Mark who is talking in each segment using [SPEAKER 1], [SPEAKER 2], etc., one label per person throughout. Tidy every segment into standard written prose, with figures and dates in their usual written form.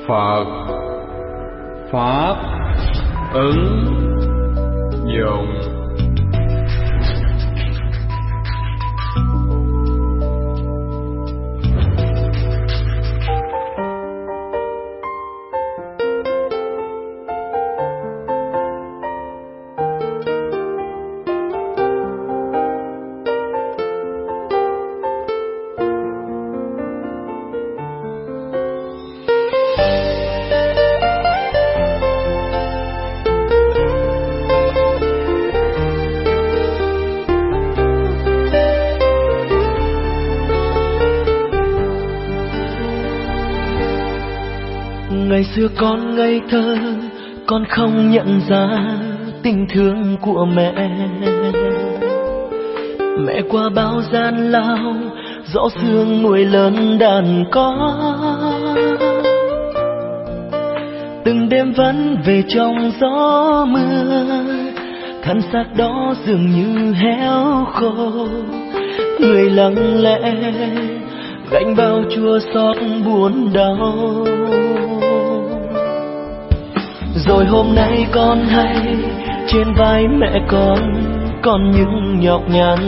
[SPEAKER 1] Phật Pháp ứng dụng.
[SPEAKER 2] Ngày xưa con ngây thơ, con không nhận ra tình thương của mẹ. Mẹ qua bao gian lao, rõ sương nuôi lớn đàn con. Từng đêm vẫn về trong gió mưa, thân xác đó dường như héo khô. Người lặng lẽ gánh bao chua xót buồn đau. Rồi hôm nay con hay trên vai mẹ con những nhọc nhằn.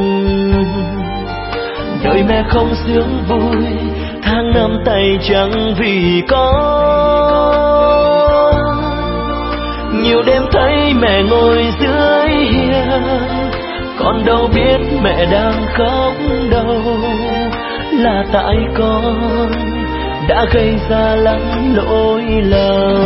[SPEAKER 2] Đời mẹ không sướng vui, tháng năm tay trắng vì con. Nhiều đêm thấy mẹ ngồi dưới hiên, con đâu biết mẹ đang khóc đâu. Là tại con đã gây ra lắm lỗi lầm.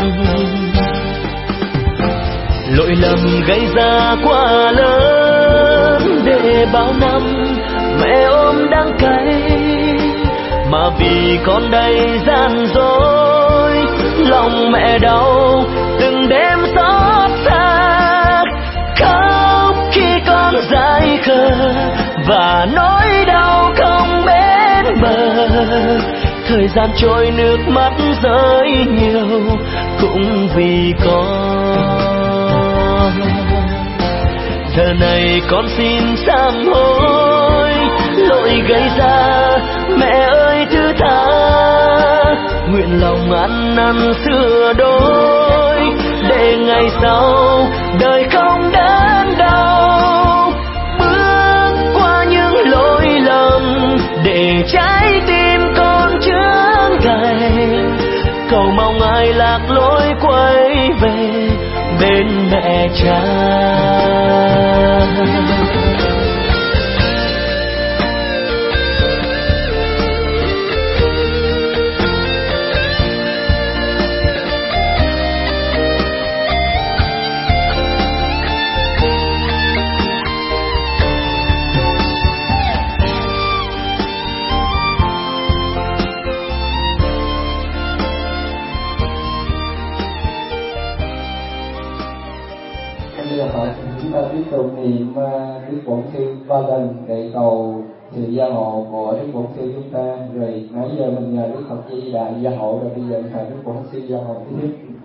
[SPEAKER 2] Lỗi lầm gây ra quá lớn, để bao năm mẹ ôm đắng cay. Mà vì con đây gian dối, lòng mẹ đau từng đêm xót xa. Khóc khi con dại khờ và nỗi đau không bến bờ. Thời gian trôi nước mắt rơi nhiều cũng vì con. Giờ này con xin sám hối lỗi gây ra, mẹ ơi thứ tha. Nguyện lòng ăn năn sửa đổi, để ngày sau đời không đớn đau. Bước qua những lỗi lầm để trái tim con chướng gầy. Cầu mong ai lạc lối quay về bên mẹ cha.
[SPEAKER 3] Chúng ta tiếp tục niệm Đức Bổn Sư 3 lần để cầu sự gia hộ của Đức Bổn Sư chúng ta. Rồi nãy giờ mình nhờ Đức Phật Di Đại gia hộ, rồi bây giờ thầy Đức Bổn Sư gia hộ tiếp.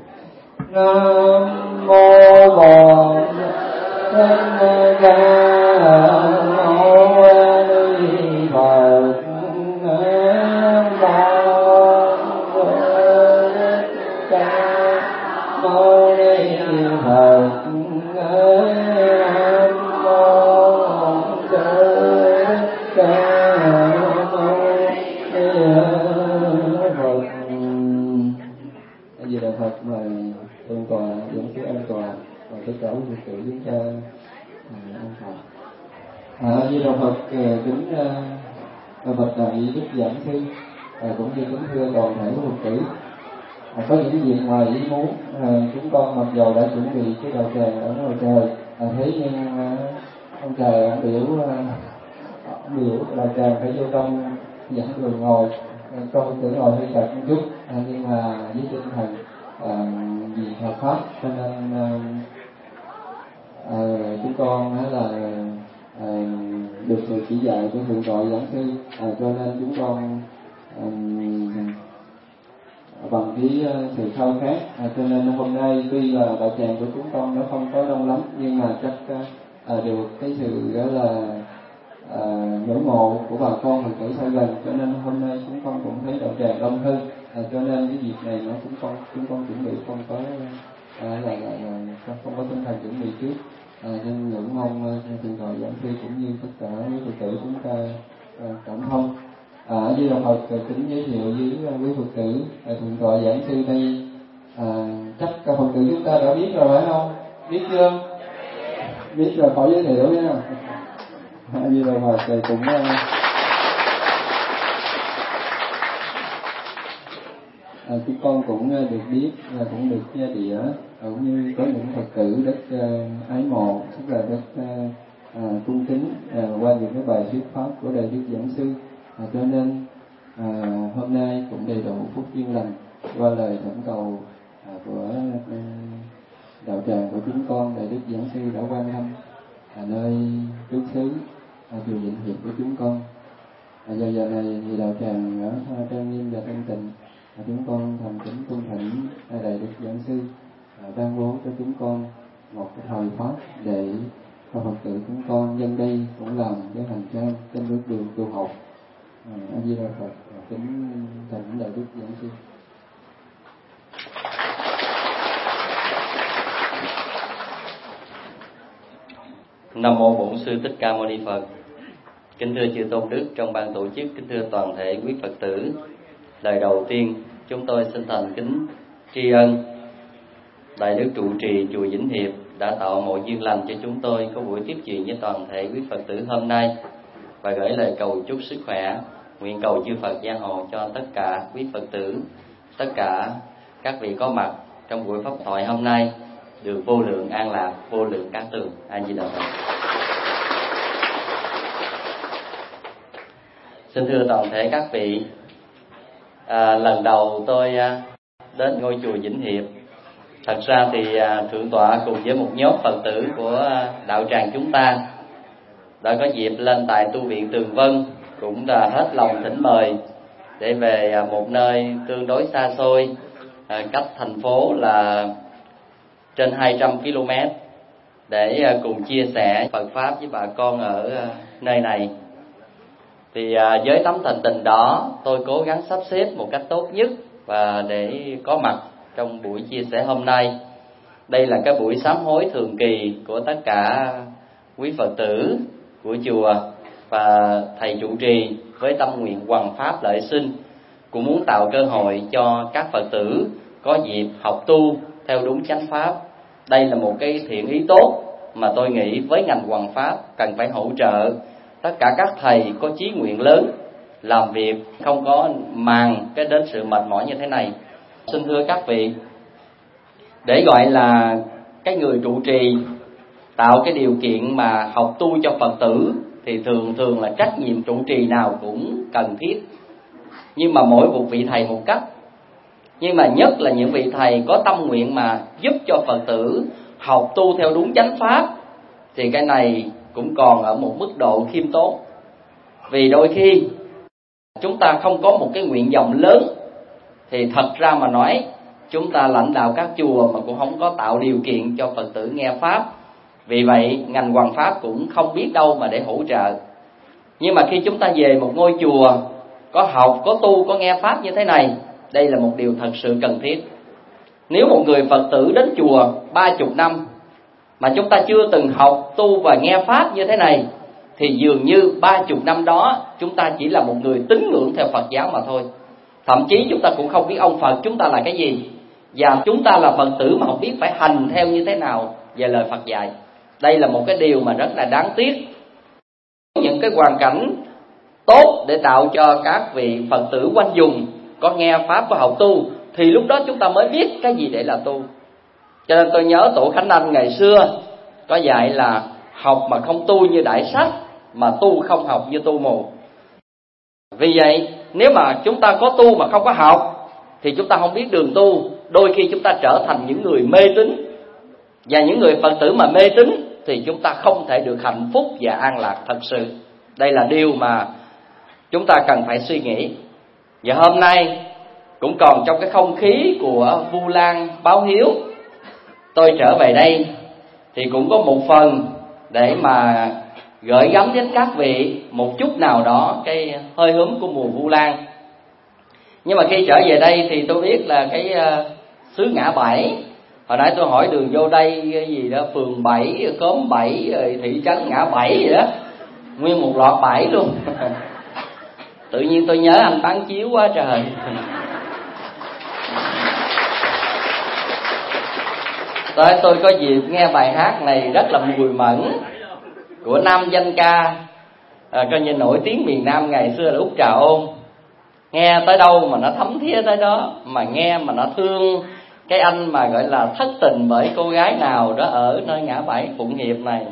[SPEAKER 3] Nam mô Bổn Thích Ca Mâu Ni Phật. Nam mô Thích Ca Mâu Ni Phật. Vì Đạo Phật mời ơn tòa dẫn phía an tòa và tất cả quý vị chúng ta an toàn. Vì Đạo Phật kính bạch đại Đức Giảng Sư cũng như kính thưa toàn thể quý Phật tử. Có những việc ngoài ý muốn, chúng con mặc dầu đã chuẩn bị cái đạo tràng ở ngoài trời, thế nhưng ông trời ông biểu đạo tràng phải vô trong dẫn người ngồi. Con tưởng ngồi hơi chật một chút, nhưng mà với tinh thần vì hợp pháp cho nên chúng con là được sự chỉ dạy của thượng tọa giảng sư, cho nên chúng con bằng cái sự khao khát, cho nên hôm nay tuy là đạo tràng của chúng con nó không có đông lắm, nhưng mà chắc được cái sự đó là ngưỡng mộ của bà con Phật tử xa gần, cho nên hôm nay chúng con cũng thấy đạo tràng đông hơn. cho nên cái việc này nó cũng chúng con chuẩn bị không có không có tinh thần chuẩn bị trước, nên ngưỡng mong thượng tọa giảng sư cũng như tất cả quý Phật tử chúng ta cảm thông. Với đồng Phật kính giới thiệu với quý Phật tử, thượng tọa giảng sư đây chắc các Phật tử chúng ta đã biết rồi phải không? Biết chưa? Biết rồi khỏi giới thiệu nha. Với đồng Phật cũng chúng con cũng được biết và cũng được gia địa, cũng như có những Phật tử rất ái mộ, rất là rất cung kính qua những cái bài thuyết pháp của Đại Đức Giảng Sư, cho nên hôm nay cũng đầy đủ phúc duyên lành qua lời thỉnh cầu của đạo tràng của chúng con. Đại Đức Giảng Sư đã quan lâm nơi trú xứ chùa Vĩnh Hiệp của chúng con. Giờ này thì đạo tràng ở trang nghiêm và thanh tịnh, chúng con thành kính cung thỉnh Đại Đức Giảng Sư ban bố cho chúng con một cái thời pháp để cho Phật tử chúng con nhân đây cũng làm cái hành trang trên bước đường tu học. A Di Đà Phật. Kính thỉnh Đại Đức Giảng Sư.
[SPEAKER 2] Nam mô Bổn Sư Thích Ca Mâu Ni Phật. Kính thưa chư tôn đức trong ban tổ chức, kính thưa toàn thể quý Phật tử. Lời đầu tiên chúng tôi xin thành kính tri ân Đại Đức trụ trì chùa Vĩnh Hiệp đã tạo mọi duyên lành cho chúng tôi có buổi tiếp chuyện với toàn thể quý Phật tử hôm nay, và gửi lời cầu chúc sức khỏe, nguyện cầu chư Phật gia hộ cho tất cả quý Phật tử, tất cả các vị có mặt trong buổi pháp thoại hôm nay được vô lượng an lạc, vô lượng cát tường. A Di Đà Phật. Xin thưa toàn thể các vị, lần đầu tôi đến ngôi chùa Vĩnh Hiệp. Thật ra thì thượng tọa cùng với một nhóm Phật tử của đạo tràng chúng ta đã có dịp lên tại tu viện Tường Vân, cũng đã hết lòng thỉnh mời để về một nơi tương đối xa xôi, cách thành phố là trên 200 km, để cùng chia sẻ Phật pháp với bà con ở nơi này. Thì với tấm thành tình đó, tôi cố gắng sắp xếp một cách tốt nhất và để có mặt trong buổi chia sẻ hôm nay. Đây là cái buổi sám hối thường kỳ của tất cả quý Phật tử của chùa, và thầy trụ trì với tâm nguyện hoằng pháp lợi sinh cũng muốn tạo cơ hội cho các Phật tử có dịp học tu theo đúng chánh pháp. Đây là một cái thiện ý tốt mà tôi nghĩ với ngành hoằng pháp cần phải hỗ trợ tất cả các thầy có chí nguyện lớn, làm việc không có màng cái đến sự mệt mỏi như thế này. Xin thưa các vị, để gọi là cái người trụ trì tạo cái điều kiện mà học tu cho Phật tử thì thường là trách nhiệm trụ trì nào cũng cần thiết, nhưng mà mỗi một vị thầy một cách. Nhưng mà nhất là những vị thầy có tâm nguyện mà giúp cho Phật tử học tu theo đúng chánh pháp thì cái này cũng còn ở một mức độ khiêm tốn. Vì đôi khi chúng ta không có một cái nguyện vọng lớn thì thật ra mà nói, chúng ta lãnh đạo các chùa mà cũng không có tạo điều kiện cho Phật tử nghe pháp. Vì vậy ngành hoằng pháp cũng không biết đâu mà để hỗ trợ. Nhưng mà khi chúng ta về một ngôi chùa có học, có tu, có nghe pháp như thế này, đây là một điều thật sự cần thiết. Nếu một người Phật tử đến chùa 30 năm mà chúng ta chưa từng học, tu và nghe pháp như thế này, thì dường như 30 năm đó chúng ta chỉ là một người tín ngưỡng theo Phật giáo mà thôi. Thậm chí chúng ta cũng không biết ông Phật chúng ta là cái gì, và chúng ta là Phật tử mà không biết phải hành theo như thế nào về lời Phật dạy. Đây là một cái điều mà rất là đáng tiếc. Những cái hoàn cảnh tốt để tạo cho các vị Phật tử quanh vùng có nghe pháp, có học tu, thì lúc đó chúng ta mới biết cái gì để là tu. Cho nên tôi nhớ Tổ Khánh Anh ngày xưa có dạy là học mà không tu như đại sách, mà tu không học như tu mù. Vì vậy nếu mà chúng ta có tu mà không có học thì chúng ta không biết đường tu. Đôi khi chúng ta trở thành những người mê tín, và những người Phật tử mà mê tín thì chúng ta không thể được hạnh phúc và an lạc thật sự. Đây là điều mà chúng ta cần phải suy nghĩ. Và hôm nay cũng còn trong cái không khí của Vu Lan báo hiếu, tôi trở về đây thì cũng có một phần để mà gửi gắm đến các vị một chút nào đó cái hơi hướng của mùa Vu Lan.
[SPEAKER 4] Nhưng mà khi trở về đây thì tôi biết là cái xứ Ngã Bảy. Hồi nãy tôi hỏi đường vô đây cái gì đó, phường 7, khóm 7, rồi thị trấn Ngã Bảy gì đó, nguyên một loạt 7 luôn. Tự nhiên tôi nhớ anh Bán Chiếu quá trời. Tôi có dịp nghe bài hát này rất là mùi mẫn của nam danh ca coi như nổi tiếng miền Nam ngày xưa là Út Trà Ôn. Nghe tới đâu mà nó thấm thía tới đó, mà nghe mà nó thương cái anh mà gọi là thất tình bởi cô gái nào đó ở nơi Ngã Bảy Phụng Hiệp này.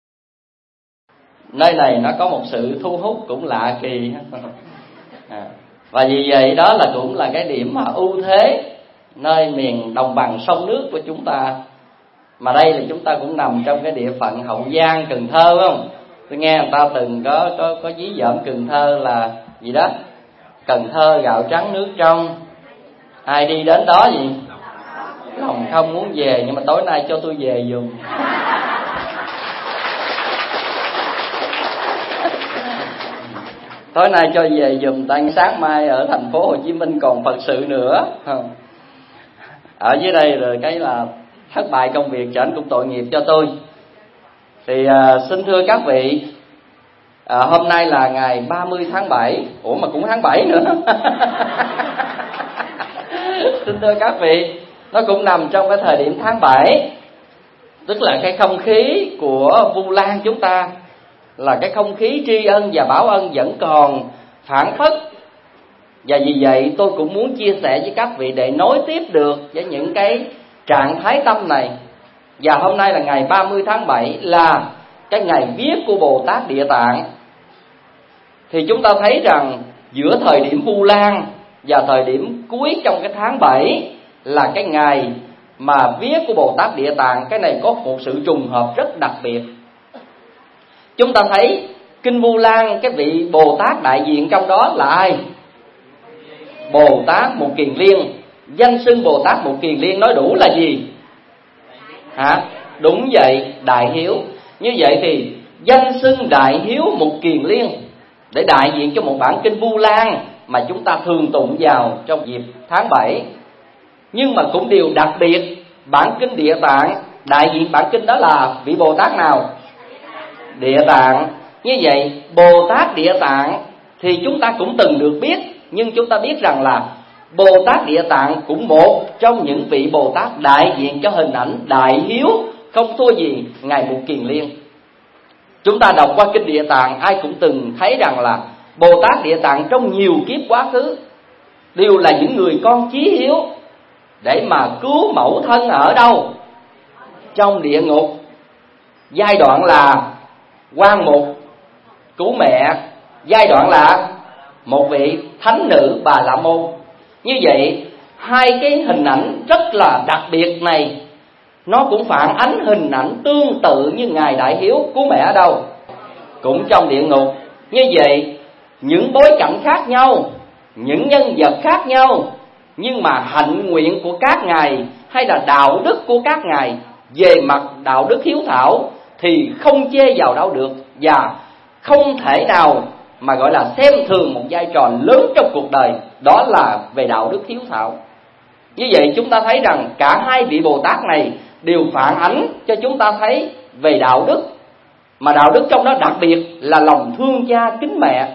[SPEAKER 4] Nơi này nó có một sự thu hút cũng lạ kỳ. Và vì vậy đó là cũng là cái điểm mà ưu thế nơi miền đồng bằng sông nước của chúng ta. Mà đây là chúng ta cũng nằm trong cái địa phận Hậu Giang, Cần Thơ, phải không? Tôi nghe người ta từng có ví dởm Cần Thơ là gì đó, Cần Thơ gạo trắng nước trong, ai đi đến đó gì lòng không muốn về, nhưng mà tối nay cho tôi về giùm. Tối nay cho về giùm, tại sáng mai ở thành phố Hồ Chí Minh còn Phật sự nữa. Ở dưới đây rồi cái là thất bại công việc, trở cũng tội nghiệp cho tôi. Thì xin thưa các vị, hôm nay là ngày 30 tháng 7. Ủa mà cũng tháng 7 nữa. Xin thưa các vị, nó cũng nằm trong cái thời điểm tháng 7. Tức là cái không khí của Vu Lan chúng ta là cái không khí tri ân và báo ân vẫn còn phảng phất. Và vì vậy tôi cũng muốn chia sẻ với các vị để nối tiếp được với những cái trạng thái tâm này. Và hôm nay là ngày 30 tháng 7 là cái ngày viết của Bồ Tát Địa Tạng. Thì chúng ta thấy rằng giữa thời điểm Vu Lan và thời điểm cuối trong cái tháng 7 là cái ngày mà viết của Bồ Tát Địa Tạng. Cái này có một sự trùng hợp rất đặc biệt. Chúng ta thấy Kinh Vu Lan, cái vị Bồ Tát đại diện trong đó là ai? Bồ Tát Một Kiền Liên. Danh xưng Bồ Tát Một Kiền Liên nói đủ là gì? Đúng vậy, Đại Hiếu. Như vậy thì danh xưng Đại Hiếu Một Kiền Liên để đại diện cho một bản Kinh Vu Lan mà chúng ta thường tụng vào trong dịp tháng 7. Nhưng mà cũng điều đặc biệt, bản Kinh Địa Tạng, đại diện bản Kinh đó là vị Bồ Tát nào? Địa Tạng. Như vậy Bồ Tát Địa Tạng thì chúng ta cũng từng được biết, nhưng chúng ta biết rằng là Bồ Tát Địa Tạng cũng một trong những vị Bồ Tát đại diện cho hình ảnh đại hiếu, không thua gì Ngài Một Kiền Liên. Chúng ta đọc qua Kinh Địa Tạng, ai cũng từng thấy rằng là Bồ Tát Địa Tạng trong nhiều kiếp quá khứ đều là những người con chí hiếu để mà cứu mẫu thân ở đâu? Trong địa ngục. Giai đoạn là quan mục cứu mẹ, giai đoạn là một vị thánh nữ Bà La Môn. Như vậy hai cái hình ảnh rất là đặc biệt này nó cũng phản ánh hình ảnh tương tự như Ngài Đại Hiếu cứu mẹ ở đâu? Cũng trong địa ngục. Như vậy những bối cảnh khác nhau, những nhân vật khác nhau, nhưng mà hạnh nguyện của các ngài hay là đạo đức của các ngài về mặt đạo đức hiếu thảo thì không chê vào đâu được, và không thể nào mà gọi là xem thường một vai trò lớn trong cuộc đời, đó là về đạo đức hiếu thảo. Như vậy chúng ta thấy rằng cả hai vị Bồ Tát này đều phản ánh cho chúng ta thấy về đạo đức, mà đạo đức trong đó đặc biệt là lòng thương cha kính mẹ.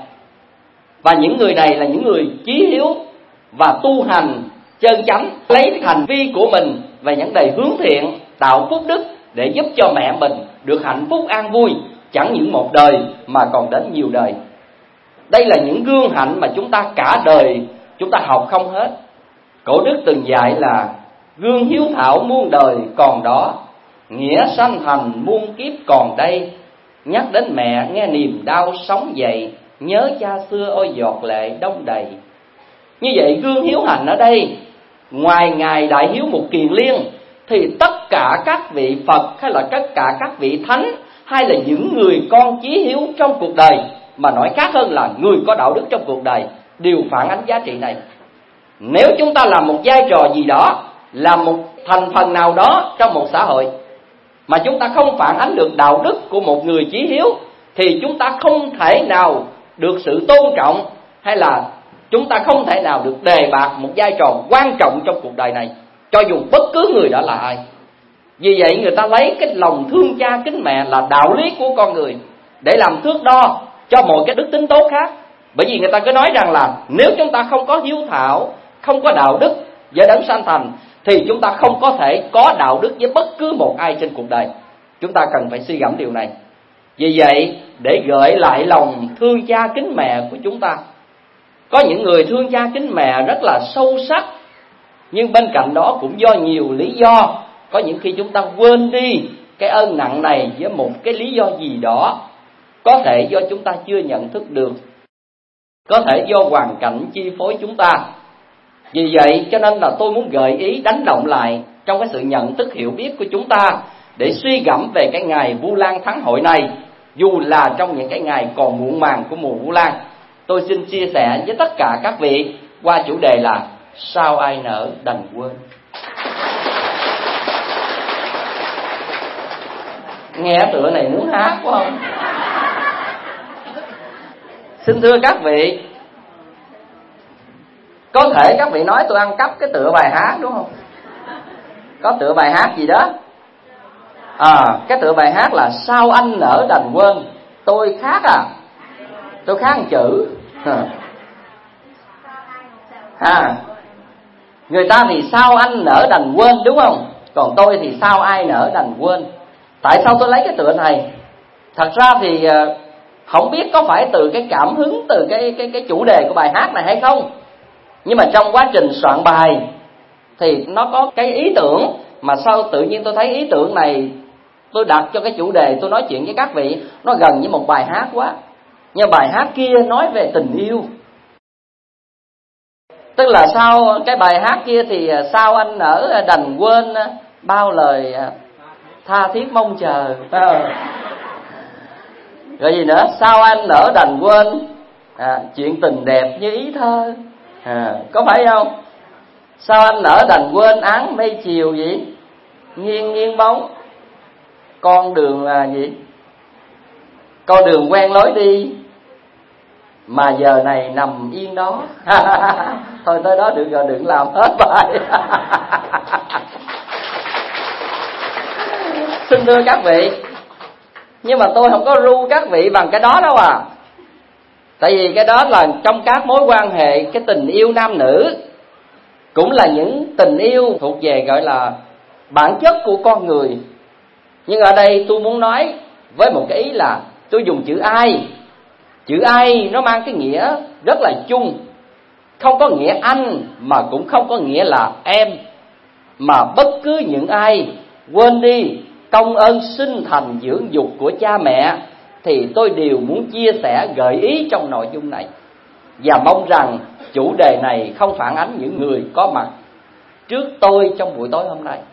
[SPEAKER 4] Và những người này là những người chí hiếu và tu hành chân chánh, lấy hành vi của mình về những đề hướng thiện, tạo phúc đức để giúp cho mẹ mình được hạnh phúc an vui, chẳng những một đời mà còn đến nhiều đời. Đây là những gương hạnh mà chúng ta cả đời chúng ta học không hết. Cổ đức từng dạy là gương hiếu thảo muôn đời còn đó, nghĩa sanh thành muôn kiếp còn đây. Nhắc đến mẹ nghe niềm đau sống dậy, nhớ cha xưa ôi giọt lệ đông đầy. Như vậy gương hiếu hành ở đây, ngoài Ngài Đại Hiếu Một Kiền Liên thì tất cả các vị Phật hay là tất cả các vị Thánh hay là những người con chí hiếu trong cuộc đời, mà nói khác hơn là người có đạo đức trong cuộc đời, đều phản ánh giá trị này. Nếu chúng ta làm một vai trò gì đó, làm một thành phần nào đó trong một xã hội mà chúng ta không phản ánh được đạo đức của một người chí hiếu thì chúng ta không thể nào được sự tôn trọng hay là Chúng ta không thể nào được đề bạt một vai trò quan trọng trong cuộc đời này, cho dù bất cứ người đó là ai. Vì vậy người ta lấy cái lòng thương cha kính mẹ là đạo lý của con người để làm thước đo cho mọi cái đức tính tốt khác. Bởi vì người ta cứ nói rằng là nếu chúng ta không có hiếu thảo, không có đạo đức với đấng sanh thành, thì chúng ta không có thể có đạo đức với bất cứ một ai trên cuộc đời. Chúng ta cần phải suy gẫm điều này. Vì vậy, để gợi lại lòng thương cha kính mẹ của chúng ta, có những người thương cha kính mẹ rất là sâu sắc, nhưng bên cạnh đó cũng do nhiều lý do. Có những khi chúng ta quên đi cái ơn nặng này với một cái lý do gì đó. Có thể do chúng ta chưa nhận thức được, có thể do hoàn cảnh chi phối chúng ta. Vì vậy cho nên là tôi muốn gợi ý đánh động lại trong cái sự nhận thức hiểu biết của chúng ta, để suy gẫm về cái ngày Vu Lan Thắng Hội này, dù là trong những cái ngày còn muộn màng của mùa Vu Lan. Tôi xin chia sẻ với tất cả các vị qua chủ đề là sao ai nỡ đành quên. Nghe tựa này muốn hát quá không? Xin thưa các vị, có thể các vị nói tôi ăn cắp cái tựa bài hát đúng không? Có tựa bài hát gì đó? Cái tựa bài hát là sao anh nỡ đành quên. Tôi khác tôi khác một chữ. Người ta thì sao anh nỡ đành quên đúng không? Còn tôi thì sao ai nỡ đành quên. Tại sao tôi lấy cái tựa này? Thật ra thì không biết có phải từ cái cảm hứng, từ cái chủ đề của bài hát này hay không. Nhưng mà trong quá trình soạn bài thì nó có cái ý tưởng, mà sao tự nhiên tôi thấy ý tưởng này tôi đặt cho cái chủ đề tôi nói chuyện với các vị nó gần như một bài hát quá. Nhưng bài hát kia nói về tình yêu. Tức là sau cái bài hát kia thì sao anh nỡ đành quên bao lời tha thiết mong chờ. Rồi gì nữa? Sao anh nỡ đành quên chuyện tình đẹp như ý thơ. Có phải không? Sao anh nỡ đành quên áng mây chiều gì? Nghiêng nghiêng bóng. Con đường là gì? Con đường quen lối đi mà giờ này nằm yên đó. Thôi tới đó được rồi, đừng làm hết bài. Xin thưa các vị, nhưng mà tôi không có ru các vị bằng cái đó đâu à. Tại vì cái đó là trong các mối quan hệ, cái tình yêu nam nữ cũng là những tình yêu thuộc về gọi là bản chất của con người. Nhưng ở đây tôi muốn nói với một cái ý là tôi dùng chữ ai. Chữ ai nó mang cái nghĩa rất là chung, không có nghĩa anh mà cũng không có nghĩa là em. Mà bất cứ những ai quên đi công ơn sinh thành dưỡng dục của cha mẹ thì tôi đều muốn chia sẻ gợi ý trong nội dung này. Và mong rằng chủ đề này không phản ánh những người có mặt trước tôi trong buổi tối hôm nay.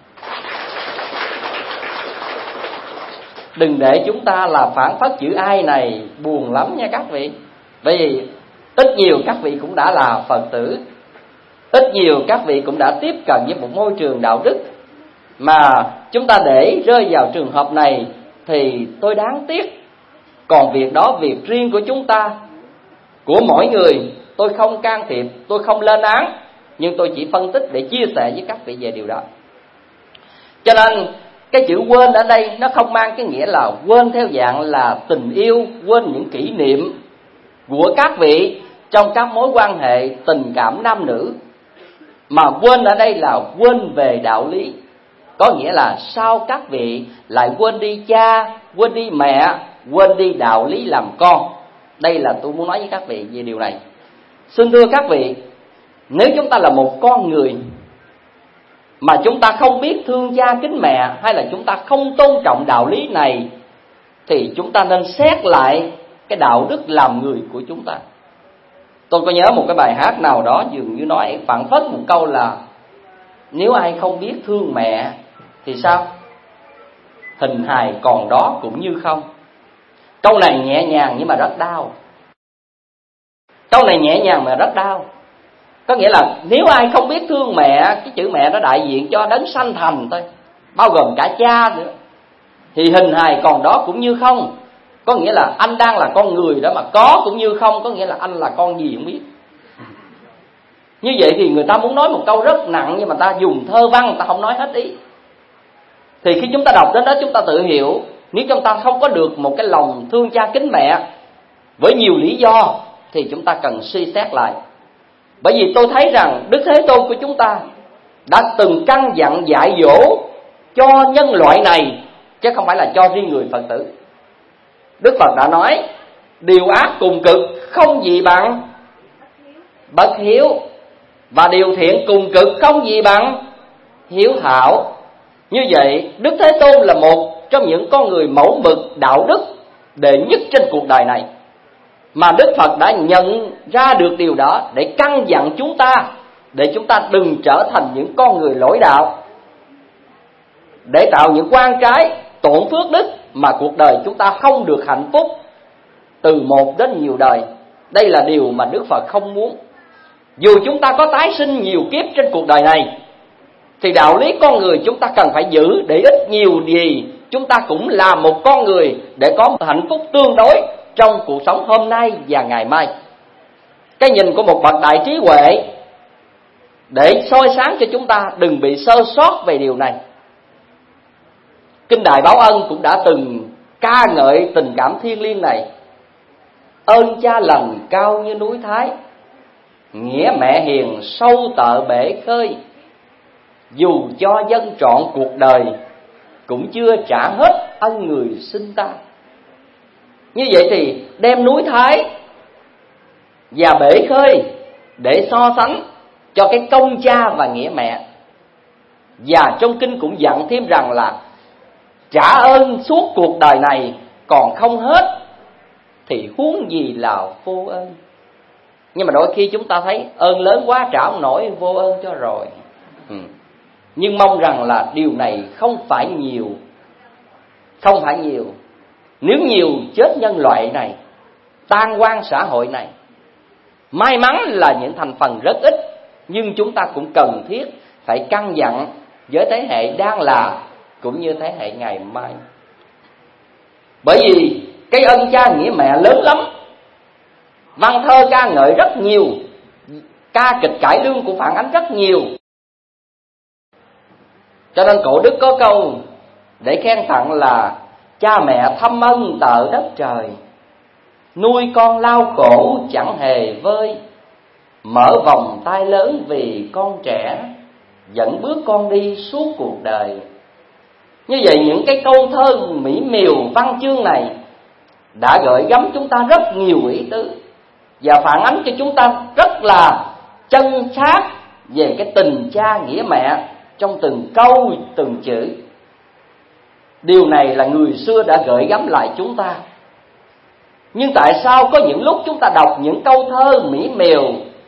[SPEAKER 4] Đừng để chúng ta là phản phất chữ ai này buồn lắm nha các vị. Bởi vì ít nhiều các vị cũng đã là Phật tử, ít nhiều các vị cũng đã tiếp cận với một môi trường đạo đức, mà chúng ta để rơi vào trường hợp này thì tôi đáng tiếc. Còn việc đó việc riêng của chúng ta, của mỗi người. Tôi không can thiệp, tôi không lên án, nhưng tôi chỉ phân tích để chia sẻ với các vị về điều đó. Cho nên cái chữ quên ở đây nó không mang cái nghĩa là quên theo dạng là tình yêu, quên những kỷ niệm của các vị trong các mối quan hệ tình cảm nam nữ. Mà quên ở đây là quên về đạo lý. Có nghĩa là sao các vị lại quên đi cha, quên đi mẹ, quên đi đạo lý làm con. Đây là tôi muốn nói với các vị về điều này. Xin thưa các vị, nếu chúng ta là một con người mà chúng ta không biết thương cha kính mẹ, hay là chúng ta không tôn trọng đạo lý này, thì chúng ta nên xét lại cái đạo đức làm người của chúng ta. Tôi có nhớ một cái bài hát nào đó dường như nói phản phất một câu là nếu ai không biết thương mẹ thì sao? Hình hài còn đó cũng như không. Câu này nhẹ nhàng nhưng mà rất đau. Câu này nhẹ nhàng mà rất đau. Có nghĩa là nếu ai không biết thương mẹ, cái chữ mẹ nó đại diện cho đấng sanh thành thôi, bao gồm cả cha nữa, thì hình hài còn đó cũng như không. Có nghĩa là anh đang là con người đó mà có cũng như không, có nghĩa là anh là con gì không biết. Như vậy thì người ta muốn nói một câu rất nặng, nhưng mà ta dùng thơ văn, người ta không nói hết ý. Thì khi chúng ta đọc đến đó, chúng ta tự hiểu, nếu chúng ta không có được một cái lòng thương cha kính mẹ với nhiều lý do, thì chúng ta cần suy xét lại. Bởi vì tôi thấy rằng Đức Thế Tôn của chúng ta đã từng căn dặn dạy dỗ cho nhân loại này, chứ không phải là cho riêng người Phật tử. Đức Phật đã nói, điều ác cùng cực không gì bằng bất hiếu, và điều thiện cùng cực không gì bằng hiếu thảo. Như vậy, Đức Thế Tôn là một trong những con người mẫu mực đạo đức đệ nhất trên cuộc đời này, mà Đức Phật đã nhận ra được điều đó để căn dặn chúng ta, để chúng ta đừng trở thành những con người lỗi đạo, để tạo những quan trái tổn phước đức mà cuộc đời chúng ta không được hạnh phúc từ một đến nhiều đời. Đây là điều mà Đức Phật không muốn. Dù chúng ta có tái sinh nhiều kiếp trên cuộc đời này, thì đạo lý con người chúng ta cần phải giữ, để ít nhiều gì chúng ta cũng là một con người để có một hạnh phúc tương đối trong cuộc sống hôm nay và ngày mai. Cái nhìn của một bậc đại trí huệ để soi sáng cho chúng ta đừng bị sơ sót về điều này. Kinh Đại Báo Ân cũng đã từng ca ngợi tình cảm thiêng liêng này. Ơn cha lành cao như núi Thái, nghĩa mẹ hiền sâu tợ bể khơi. Dù cho dân trọn cuộc đời, cũng chưa trả hết ân người sinh ta. Như vậy thì đem núi Thái và bể khơi để so sánh cho cái công cha và nghĩa mẹ. Và trong kinh cũng dặn thêm rằng là trả ơn suốt cuộc đời này còn không hết, thì huống gì là vô ơn. Nhưng mà đôi khi chúng ta thấy ơn lớn quá trả không nổi, vô ơn cho rồi. Nhưng mong rằng là điều này không phải nhiều. Không phải nhiều. Nếu nhiều chết nhân loại này, tan hoang xã hội này. May mắn là những thành phần rất ít, nhưng chúng ta cũng cần thiết phải căn dặn với thế hệ đang là cũng như thế hệ ngày mai. Bởi vì cái ân cha nghĩa mẹ lớn lắm. Văn thơ ca ngợi rất nhiều, ca kịch cải lương cũng phản ánh rất nhiều. Cho nên cổ đức có câu để khen tặng là cha mẹ thâm ân tợ đất trời, nuôi con lao khổ chẳng hề vơi, mở vòng tay lớn vì con trẻ, dẫn bước con đi suốt cuộc đời. Như vậy những cái câu thơ mỹ miều văn chương này đã gợi gắm chúng ta rất nhiều ý tứ và phản ánh cho chúng ta rất là chân xác về cái tình cha nghĩa mẹ trong từng câu từng chữ. Điều này là người xưa đã gợi gắm lại chúng ta. Nhưng tại sao có những lúc chúng ta đọc những câu thơ mỹ miều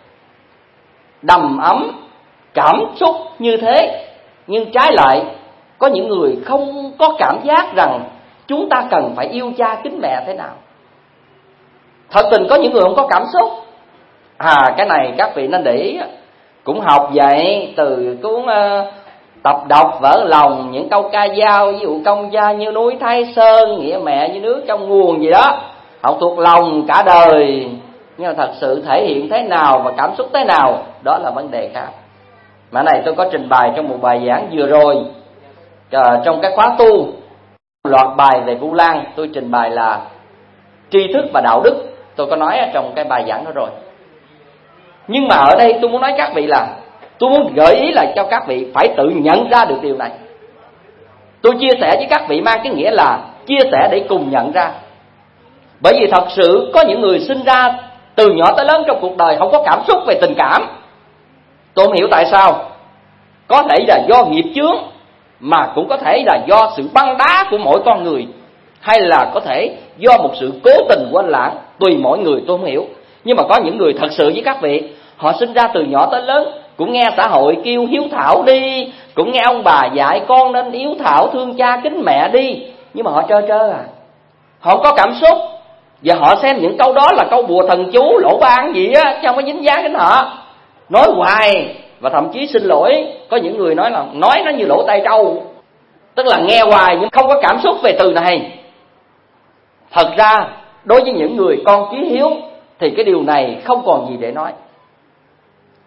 [SPEAKER 4] đầm ấm cảm xúc như thế, nhưng trái lại có những người không có cảm giác rằng chúng ta cần phải yêu cha kính mẹ thế nào. Thật tình có những người không có cảm xúc. Cái này các vị nên để ý. Cũng học vậy từ cuốn tập đọc vỡ lòng, những câu ca dao, ví dụ công cha như núi Thái Sơn, nghĩa mẹ như nước trong nguồn gì đó, học thuộc lòng cả đời. Nhưng mà thật sự thể hiện thế nào và cảm xúc thế nào, đó là vấn đề khác. Mà này tôi có trình bày trong một bài giảng vừa rồi, trong cái khóa tu loạt bài về Vu Lan, tôi trình bày là tri thức và đạo đức. Tôi có nói ở trong cái bài giảng đó rồi. Nhưng mà ở đây tôi muốn nói các vị là tôi muốn gợi ý là cho các vị phải tự nhận ra được điều này. Tôi chia sẻ với các vị mang cái nghĩa là chia sẻ để cùng nhận ra. Bởi vì thật sự có những người sinh ra từ nhỏ tới lớn trong cuộc đời không có cảm xúc về tình cảm. Tôi không hiểu tại sao. Có thể là do nghiệp chướng, mà cũng có thể là do sự băng đá của mỗi con người, hay là có thể do một sự cố tình quên lãng, tùy mỗi người, tôi không hiểu. Nhưng mà có những người thật sự với các vị, họ sinh ra từ nhỏ tới lớn cũng nghe xã hội kêu hiếu thảo đi, cũng nghe ông bà dạy con nên hiếu thảo thương cha kính mẹ đi, nhưng mà họ trơ trơ họ không có cảm xúc. Và họ xem những câu đó là câu bùa thần chú lỗ ban gì á, chứ không có dính dáng đến họ. Nói hoài, và thậm chí xin lỗi, có những người nói là nói nó như lỗ tai trâu, tức là nghe hoài nhưng không có cảm xúc về từ này. Thật ra đối với những người con chí hiếu thì cái điều này không còn gì để nói.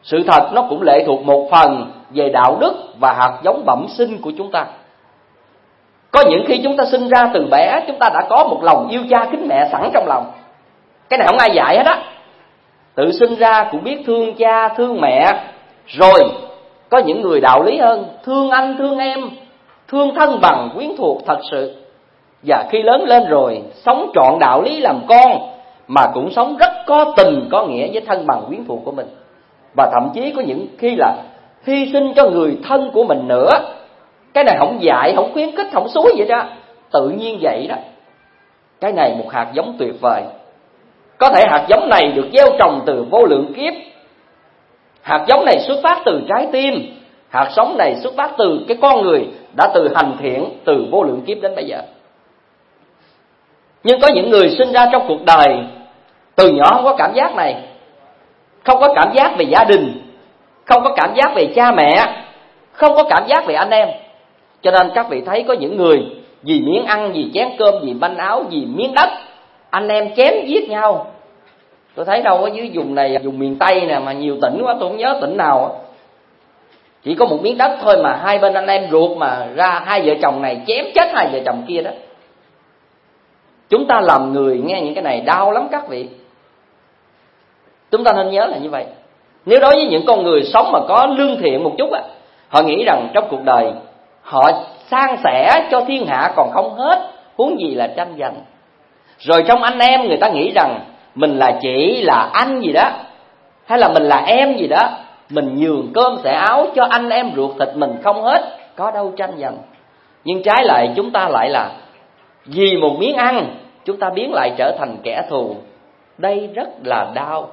[SPEAKER 4] Sự thật nó cũng lệ thuộc một phần về đạo đức và hạt giống bẩm sinh của chúng ta. Có những khi chúng ta sinh ra từ bé, chúng ta đã có một lòng yêu cha kính mẹ sẵn trong lòng. Cái này không ai dạy hết á. Tự sinh ra cũng biết thương cha, thương mẹ. Rồi có những người đạo lý hơn, thương anh, thương em, thương thân bằng quyến thuộc thật sự. Và khi lớn lên rồi, sống trọn đạo lý làm con, mà cũng sống rất có tình, có nghĩa với thân bằng quyến thuộc của mình. Và thậm chí có những khi là hy sinh cho người thân của mình nữa. Cái này không dạy, không khuyến khích, không xúi vậy đó, tự nhiên vậy đó. Cái này một hạt giống tuyệt vời. Có thể hạt giống này được gieo trồng từ vô lượng kiếp. Hạt giống này xuất phát từ trái tim. Hạt giống này xuất phát từ cái con người đã từ hành thiện từ vô lượng kiếp đến bây giờ. Nhưng có những người sinh ra trong cuộc đời từ nhỏ không có cảm giác này, không có cảm giác về gia đình, không có cảm giác về cha mẹ, không có cảm giác về anh em. Cho nên các vị thấy có những người vì miếng ăn, vì chén cơm, vì manh áo, vì miếng đất, anh em chém giết nhau. Tôi thấy đâu ở dưới vùng này, vùng miền Tây nè, mà nhiều tỉnh quá tôi không nhớ tỉnh nào. Chỉ có một miếng đất thôi mà hai bên anh em ruột mà ra hai vợ chồng này chém chết hai vợ chồng kia đó. Chúng ta làm người nghe những cái này đau lắm các vị. Chúng ta nên nhớ là như vậy. Nếu đối với những con người sống mà có lương thiện một chút á, họ nghĩ rằng trong cuộc đời họ san sẻ cho thiên hạ còn không hết, huống gì là tranh giành. Rồi trong anh em người ta nghĩ rằng mình là chị, là anh gì đó, hay là mình là em gì đó, mình nhường cơm xẻ áo cho anh em ruột thịt mình không hết, có đâu tranh giành. Nhưng trái lại chúng ta lại là vì một miếng ăn, chúng ta biến lại trở thành kẻ thù. Đây rất là đau.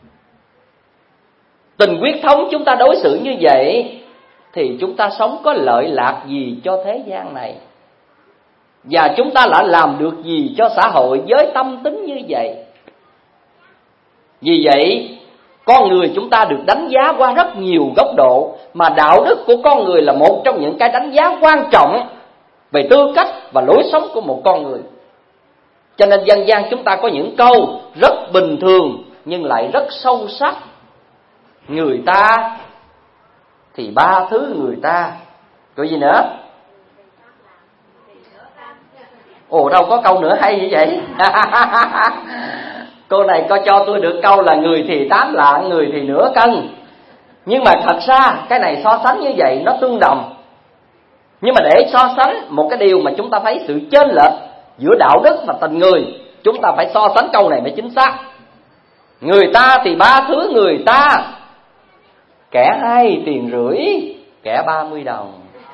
[SPEAKER 4] Tình huyết thống chúng ta đối xử như vậy thì chúng ta sống có lợi lạc gì cho thế gian này? Và chúng ta đã làm được gì cho xã hội với tâm tính như vậy? Vì vậy, con người chúng ta được đánh giá qua rất nhiều góc độ, mà đạo đức của con người là một trong những cái đánh giá quan trọng về tư cách và lối sống của một con người. Cho nên dân gian chúng ta có những câu rất bình thường nhưng lại rất sâu sắc. Người ta thì ba thứ người ta. Câu gì nữa? Ồ, đâu có câu nữa hay như vậy. Cô này có cho tôi được câu là người thì 8 lạng, người thì nửa cân. Nhưng mà thật ra cái này so sánh như vậy nó tương đồng. Nhưng mà để so sánh một cái điều mà chúng ta thấy sự chênh lệch giữa đạo đức và tình người, chúng ta phải so sánh câu này mới chính xác. Người ta thì ba thứ người ta, kẻ 2 tiền rưỡi, kẻ 30 đồng.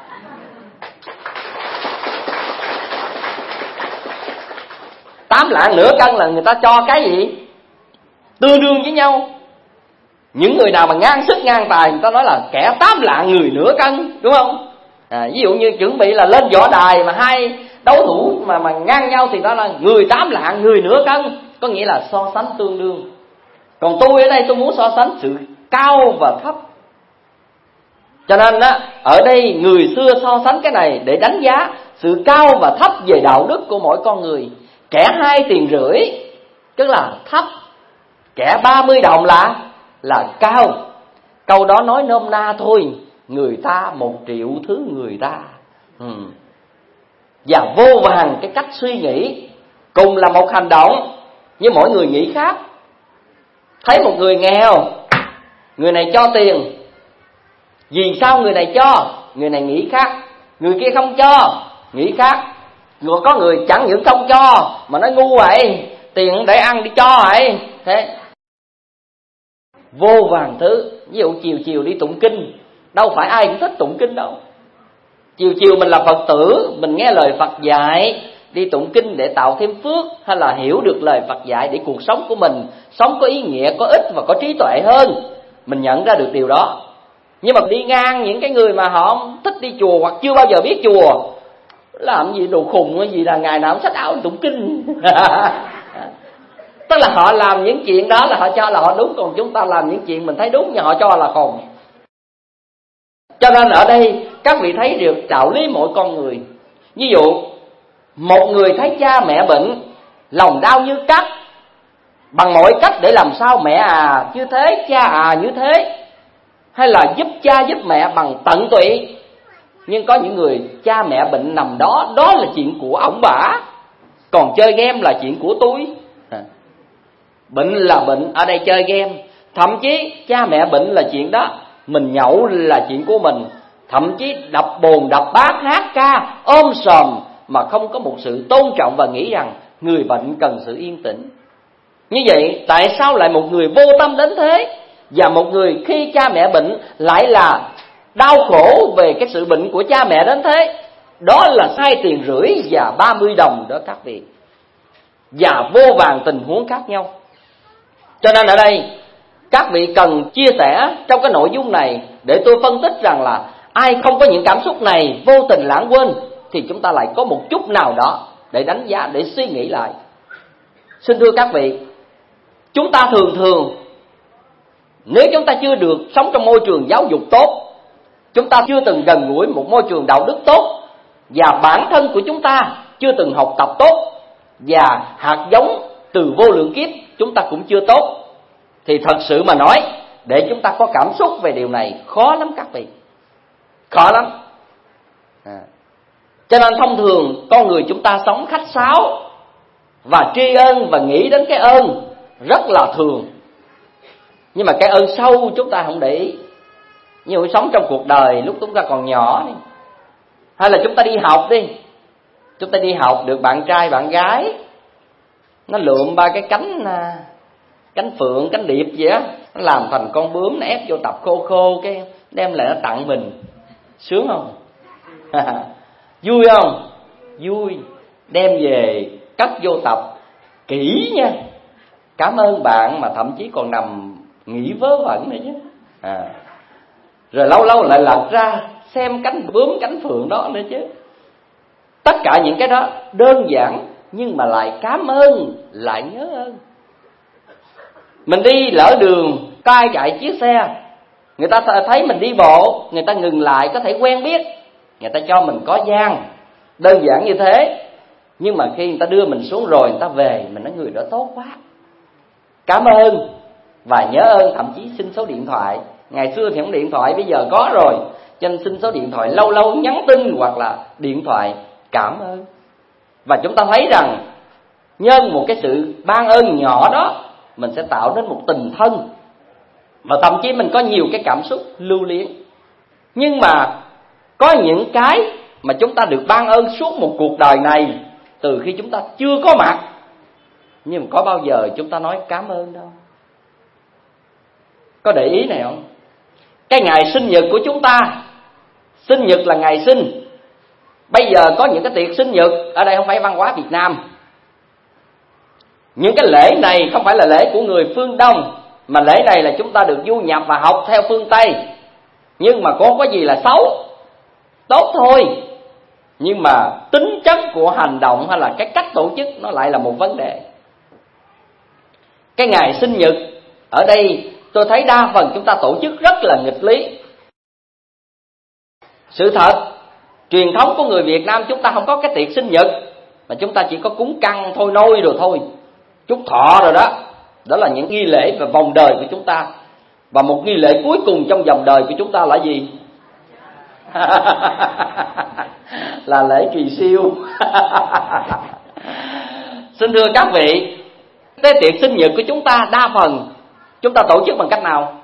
[SPEAKER 4] Tám lạng nửa cân là người ta cho cái gì? Tương đương với nhau. Những người nào mà ngang sức ngang tài, người ta nói là kẻ 8 lạng người nửa cân, đúng không? Ví dụ như chuẩn bị là lên võ đài mà hai đấu thủ mà ngang nhau thì đó là người 8 lạng người nửa cân, có nghĩa là so sánh tương đương. Còn tôi ở đây tôi muốn so sánh sự cao và thấp. Cho nên á, ở đây người xưa so sánh cái này để đánh giá sự cao và thấp về đạo đức của mỗi con người. Kẻ 2 tiền rưỡi tức là thấp, kẻ 30 đồng là cao. Câu đó nói nôm na thôi, người ta 1 triệu thứ người ta. Và vô vàn cái cách suy nghĩ, cùng là một hành động nhưng mỗi người nghĩ khác. Thấy một người nghèo, người này cho tiền, vì sao người này cho, người này nghĩ khác. Người kia không cho, nghĩ khác. Rồi có người chẳng những không cho mà nói ngu vậy, tiền để ăn đi cho vậy. Thế vô vàn thứ. Ví dụ chiều chiều đi tụng kinh, đâu phải ai cũng thích tụng kinh đâu. Chiều chiều mình là Phật tử, mình nghe lời Phật dạy, đi tụng kinh để tạo thêm phước, hay là hiểu được lời Phật dạy để cuộc sống của mình sống có ý nghĩa, có ích và có trí tuệ hơn. Mình nhận ra được điều đó. Nhưng mà đi ngang những cái người mà họ không thích đi chùa hoặc chưa bao giờ biết chùa, làm gì đồ khùng cái gì là ngày nào cũng xách áo tụng kinh. Tức là họ làm những chuyện đó là họ cho là họ đúng, còn chúng ta làm những chuyện mình thấy đúng nhưng họ cho là khùng. Cho nên ở đây các vị thấy được đạo lý mỗi con người. Ví dụ một người thấy cha mẹ bệnh, lòng đau như cắt, bằng mọi cách để làm sao mẹ như thế, cha như thế. hay là giúp cha giúp mẹ bằng tận tụy. Nhưng có những người cha mẹ bệnh nằm đó, đó là chuyện của ổng bả, còn chơi game là chuyện của tôi. Bệnh là bệnh, ở đây chơi game. Thậm chí cha mẹ bệnh là chuyện đó, mình nhậu là chuyện của mình. Thậm chí đập bồn đập bát, hát ca ôm sòm mà không có một sự tôn trọng và nghĩ rằng người bệnh cần sự yên tĩnh. Như vậy tại sao lại một người vô tâm đến thế, và một người khi cha mẹ bệnh lại là đau khổ về cái sự bệnh của cha mẹ đến thế? Đó là 2,5 tiền và 30 đồng đó các vị, và vô vàn tình huống khác nhau. Cho nên ở đây các vị cần chia sẻ trong cái nội dung này để tôi phân tích rằng là ai không có những cảm xúc này, vô tình lãng quên, thì chúng ta lại có một chút nào đó để đánh giá, để suy nghĩ lại. Xin thưa các vị, chúng ta thường nếu chúng ta chưa được sống trong môi trường giáo dục tốt, chúng ta chưa từng gần gũi một môi trường đạo đức tốt, và bản thân của chúng ta chưa từng học tập tốt, và hạt giống từ vô lượng kiếp chúng ta cũng chưa tốt, thì thật sự mà nói, để chúng ta có cảm xúc về điều này khó lắm các vị, khó lắm. Cho nên thông thường con người chúng ta sống khách sáo và tri ân và nghĩ đến cái ơn rất là thường, nhưng mà cái ơn sâu chúng ta không để ý. Như hồi sống trong cuộc đời lúc chúng ta còn nhỏ đi, hay là chúng ta đi học đi, chúng ta đi học được bạn trai bạn gái nó lượm ba cái cánh phượng, cánh điệp gì á, nó làm thành con bướm, nó ép vô tập khô khô, cái đem lại nó tặng mình. Sướng không? Vui không? Vui. Đem về cất vô tập kỹ nha. Cảm ơn bạn, mà thậm chí còn nằm nghĩ vớ vẩn nữa chứ. Rồi lâu lâu lại lật ra xem cánh bướm, cánh phượng đó nữa chứ. Tất cả những cái đó đơn giản nhưng mà lại cảm ơn, lại nhớ ơn. Mình đi lỡ đường, có ai chạy chiếc xe, người ta thấy mình đi bộ, người ta ngừng lại, có thể quen biết, người ta cho mình có gian, đơn giản như thế. Nhưng mà khi người ta đưa mình xuống rồi, người ta về, mình nói người đó tốt quá, cảm ơn và nhớ ơn. Thậm chí xin số điện thoại, ngày xưa thì không điện thoại, bây giờ có rồi, cho nên xin số điện thoại, lâu lâu nhắn tin hoặc là điện thoại cảm ơn. Và chúng ta thấy rằng nhân một cái sự ban ơn nhỏ đó, mình sẽ tạo nên một tình thân, và thậm chí mình có nhiều cái cảm xúc lưu luyến. Nhưng mà có những cái mà chúng ta được ban ơn suốt một cuộc đời này, từ khi chúng ta chưa có mặt, nhưng mà có bao giờ chúng ta nói cảm ơn đâu? Có để ý này không? Cái ngày sinh nhật của chúng ta, sinh nhật là ngày sinh. Bây giờ có những cái tiệc sinh nhật, ở đây không phải văn hóa Việt Nam. Những cái lễ này không phải là lễ của người phương Đông, mà lễ này là chúng ta được du nhập và học theo phương Tây. Nhưng mà có gì là xấu, tốt thôi. Nhưng mà tính chất của hành động hay là cái cách tổ chức nó lại là một vấn đề. Cái ngày sinh nhật ở đây tôi thấy đa phần chúng ta tổ chức rất là nghịch lý. Sự thật, truyền thống của người Việt Nam chúng ta không có cái tiệc sinh nhật, mà chúng ta chỉ có cúng căng thôi nôi rồi thôi, chúc thọ rồi đó. Đó là những nghi lễ về vòng đời của chúng ta. Và một nghi lễ cuối cùng trong vòng đời của chúng ta là gì? Là lễ kỳ siêu. Xin thưa các vị, cái tiệc sinh nhật của chúng ta đa phần chúng ta tổ chức bằng cách nào?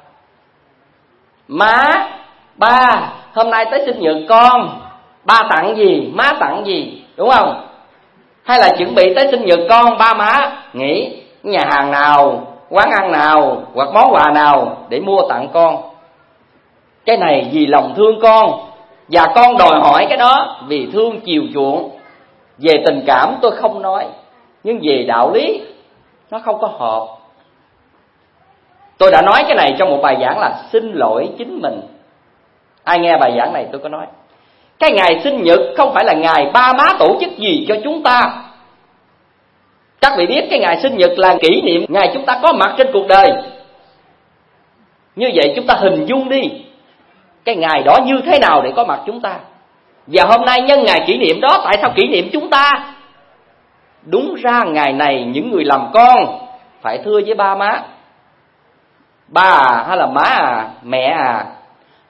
[SPEAKER 4] Má, ba, hôm nay tới sinh nhật con, ba tặng gì, má tặng gì, đúng không? Hay là chuẩn bị tới sinh nhật con, ba má nghĩ nhà hàng nào, quán ăn nào hoặc món quà nào để mua tặng con. Cái này vì lòng thương con, và con đòi hỏi cái đó vì thương chiều chuộng. Về tình cảm tôi không nói, nhưng về đạo lý nó không có hợp. Tôi đã nói cái này trong một bài giảng là xin lỗi chính mình. Ai nghe bài giảng này tôi có nói, cái ngày sinh nhật không phải là ngày ba má tổ chức gì cho chúng ta. Các vị biết cái ngày sinh nhật là kỷ niệm ngày chúng ta có mặt trên cuộc đời. Như vậy chúng ta hình dung đi, cái ngày đó như thế nào để có mặt chúng ta. Và hôm nay nhân ngày kỷ niệm đó, tại sao kỷ niệm chúng ta? Đúng ra ngày này những người làm con phải thưa với ba má. Ba à, hay là má à, mẹ à,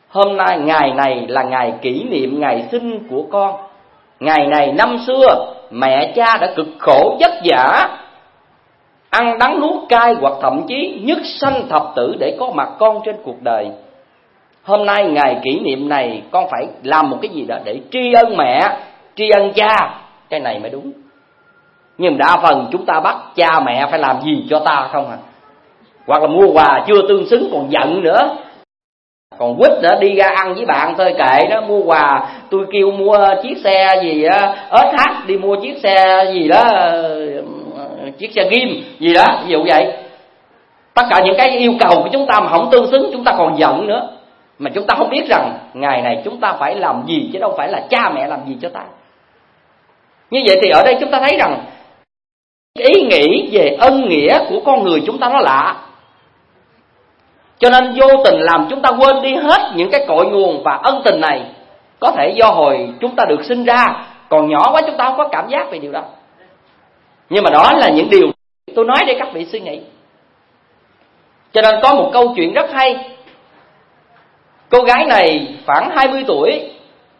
[SPEAKER 4] Hôm nay ngày này là ngày kỷ niệm ngày sinh của con. Ngày này năm xưa mẹ cha đã cực khổ vất vả, ăn đắng nuốt cay, hoặc thậm chí nhất sanh thập tử để có mặt con trên cuộc đời. Hôm nay ngày kỷ niệm này con phải làm một cái gì đó để tri ân mẹ, tri ân cha. Cái này mới đúng. Nhưng đa phần chúng ta bắt cha mẹ phải làm gì cho ta không à. Hoặc là mua quà chưa tương xứng còn giận nữa. Còn quýt nữa, đi ra ăn với bạn thôi kệ nó, mua quà tôi kêu mua chiếc xe gì á, SH đi mua chiếc xe gì đó, chiếc xe ghim gì đó, ví dụ vậy. Tất cả những cái yêu cầu của chúng ta mà không tương xứng chúng ta còn giận nữa. Mà chúng ta không biết rằng ngày này chúng ta phải làm gì, chứ đâu phải là cha mẹ làm gì cho ta. Như vậy thì ở đây chúng ta thấy rằng ý nghĩ về ân nghĩa của con người chúng ta nó lạ, cho nên vô tình làm chúng ta quên đi hết những cái cội nguồn và ân tình này. Có thể do hồi chúng ta được sinh ra còn nhỏ quá chúng ta không có cảm giác về điều đó. Nhưng mà đó là những điều tôi nói để các vị suy nghĩ. Cho nên có một câu chuyện rất hay. Cô gái này khoảng 20 tuổi,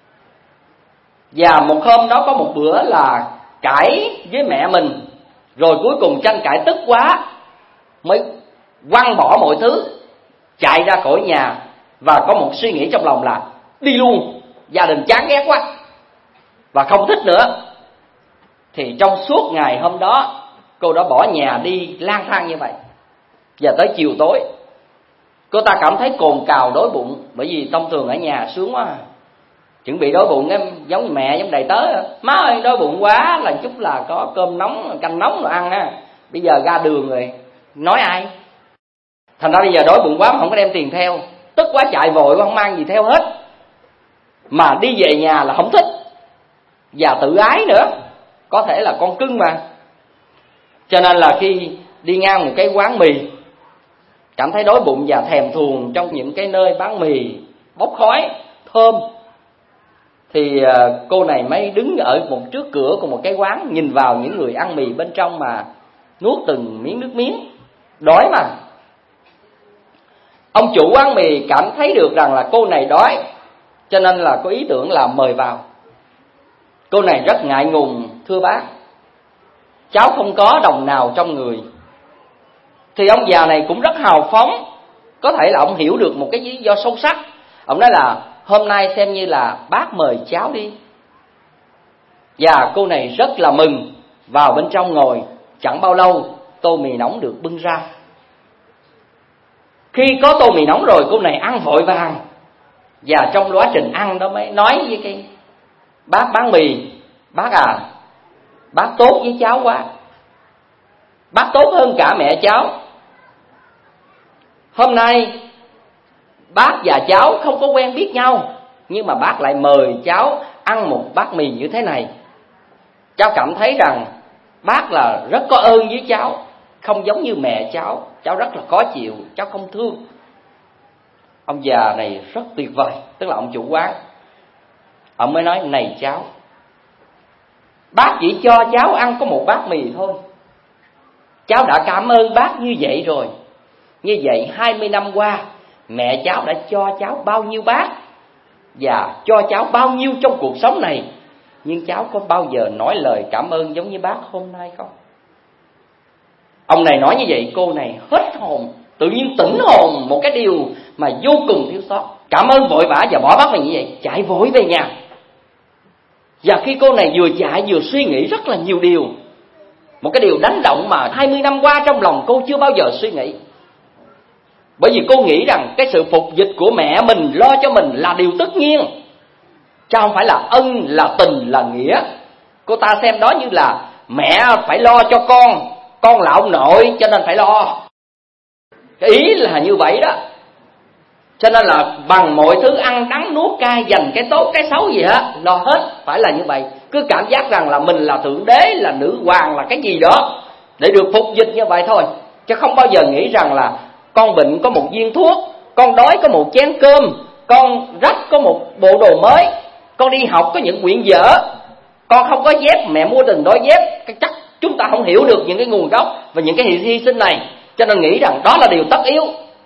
[SPEAKER 4] và một hôm đó có một bữa là cãi với mẹ mình, rồi cuối cùng tranh cãi tức quá mới quăng bỏ mọi thứ, chạy ra khỏi nhà, và có một suy nghĩ trong lòng là đi luôn, gia đình chán ghét quá và không thích nữa. Thì trong suốt ngày hôm đó cô đã bỏ nhà đi lang thang như vậy. Và tới chiều tối cô ta cảm thấy cồn cào đói bụng, bởi vì thông thường ở nhà sướng quá, chuẩn bị đói bụng em giống như mẹ giống đầy tớ. Má ơi đói bụng quá là chút là có cơm nóng canh nóng rồi ăn á. Bây giờ ra đường rồi nói ai. Thành ra bây giờ đói bụng quá mà không có đem tiền theo, tức quá chạy vội không mang gì theo hết, mà đi về nhà là không thích và tự ái nữa, có thể là con cưng mà. Cho nên là khi đi ngang một cái quán mì, cảm thấy đói bụng và thèm thuồng trong những cái nơi bán mì bốc khói thơm, thì cô này mới đứng ở một trước cửa của một cái quán, nhìn vào những người ăn mì bên trong mà nuốt từng miếng nước miếng, đói mà. Ông chủ quán mì cảm thấy được rằng là cô này đói, cho nên là có ý tưởng là mời vào. Cô này rất ngại ngùng, thưa bác, cháu không có đồng nào trong người. Thì ông già này cũng rất hào phóng, có thể là ông hiểu được một cái lý do sâu sắc. Ông nói là hôm nay xem như là bác mời cháu đi. Và cô này rất là mừng, vào bên trong ngồi. Chẳng bao lâu tô mì nóng được bưng ra. Khi có tô mì nóng rồi, cô này ăn vội vàng. Và trong quá trình ăn đó mới nói với cái bác bán mì: bác à, bác tốt với cháu quá, bác tốt hơn cả mẹ cháu. Hôm nay bác và cháu không có quen biết nhau, nhưng mà bác lại mời cháu ăn một bát mì như thế này. Cháu cảm thấy rằng bác là rất có ơn với cháu, không giống như mẹ cháu rất là khó chịu, cháu không thương. Ông già này rất tuyệt vời, tức là ông chủ quán. Ông mới nói: này cháu, bác chỉ cho cháu ăn có một bát mì thôi, cháu đã cảm ơn bác như vậy rồi. Như vậy 20 năm qua mẹ cháu đã cho cháu bao nhiêu bát và cho cháu bao nhiêu trong cuộc sống này, nhưng cháu có bao giờ nói lời cảm ơn giống như bác hôm nay không? Ông này nói như vậy, cô này hết hồn, tự nhiên tỉnh hồn một cái điều mà vô cùng thiếu sót. Cảm ơn vội vã và bỏ bát mì như vậy, chạy vội về nhà. Và khi cô này vừa chạy vừa suy nghĩ rất là nhiều điều, một cái điều đánh động mà 20 năm qua trong lòng cô chưa bao giờ suy nghĩ. Bởi vì cô nghĩ rằng cái sự phục dịch của mẹ mình lo cho mình là điều tất nhiên, chứ không phải là ân, là tình, là nghĩa. Cô ta xem đó như là mẹ phải lo cho con là ông nội cho nên phải lo. Cái ý là như vậy đó. Cho nên là bằng mọi thứ ăn đắng nuốt cay, dành cái tốt cái xấu gì hết, lo hết, phải là như vậy. Cứ cảm giác rằng là mình là thượng đế, là nữ hoàng, là cái gì đó để được phục dịch như vậy thôi. Chứ không bao giờ nghĩ rằng là con bệnh có một viên thuốc, con đói có một chén cơm, con rách có một bộ đồ mới, con đi học có những quyển vở, con không có dép, mẹ mua từng đôi dép. Chắc chúng ta không hiểu được những cái nguồn gốc và những cái hy sinh này, cho nên nghĩ rằng đó là điều tất yếu.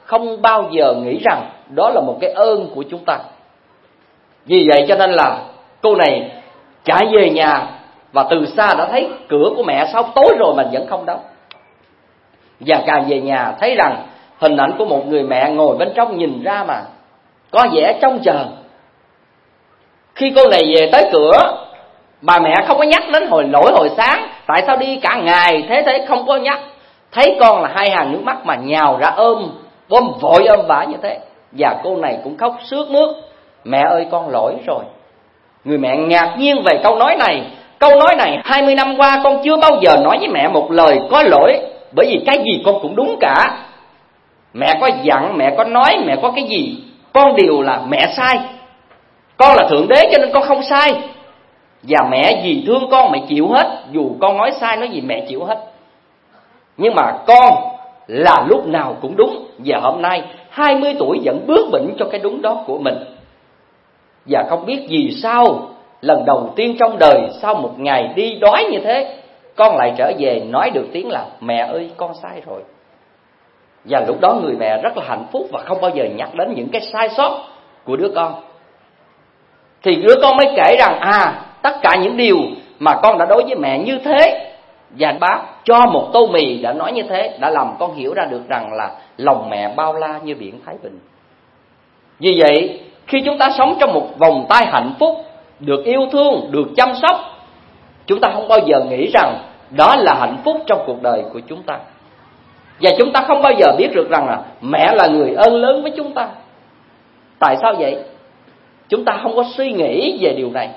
[SPEAKER 4] không bao giờ nghĩ rằng đó là một cái ơn của chúng ta. Vì vậy cho nên là cô này chạy về nhà và từ xa đã thấy cửa của mẹ sao tối rồi mà vẫn không đóng. Và càng về nhà thấy rằng hình ảnh của một người mẹ ngồi bên trong nhìn ra mà có vẻ trông chờ. Khi cô này về tới cửa, bà mẹ không có nhắc đến hồi sáng, tại sao đi cả ngày thế không có nhắc. Thấy con là hai hàng nước mắt mà nhào ra ôm vội ôm vã như thế. Và cô này cũng khóc sướt mướt, mẹ ơi con lỗi rồi. Người mẹ ngạc nhiên về câu nói này. Câu nói này 20 năm qua con chưa bao giờ nói với mẹ một lời có lỗi, bởi vì cái gì con cũng đúng cả. Mẹ có dặn, mẹ có nói, mẹ có cái gì, con đều là mẹ sai. Con là Thượng Đế cho nên con không sai. Và mẹ vì thương con mẹ chịu hết, dù con nói sai nói gì mẹ chịu hết. Nhưng mà con là lúc nào cũng đúng. Và hôm nay 20 tuổi vẫn bướng bỉnh cho cái đúng đó của mình. Và không biết vì sao lần đầu tiên trong đời, sau một ngày đi đói như thế, con lại trở về nói được tiếng là mẹ ơi con sai rồi. Và lúc đó người mẹ rất là hạnh phúc và không bao giờ nhắc đến những cái sai sót của đứa con. Thì đứa con mới kể rằng tất cả những điều mà con đã đối với mẹ như thế, và bác cho một tô mì đã nói như thế, đã làm con hiểu ra được rằng là lòng mẹ bao la như biển Thái Bình. Vì vậy khi chúng ta sống trong một vòng tay hạnh phúc, được yêu thương, được chăm sóc, chúng ta không bao giờ nghĩ rằng đó là hạnh phúc trong cuộc đời của chúng ta. Và chúng ta không bao giờ biết được rằng là mẹ là người ơn lớn với chúng ta. Tại sao vậy? Chúng ta không có suy nghĩ về điều này.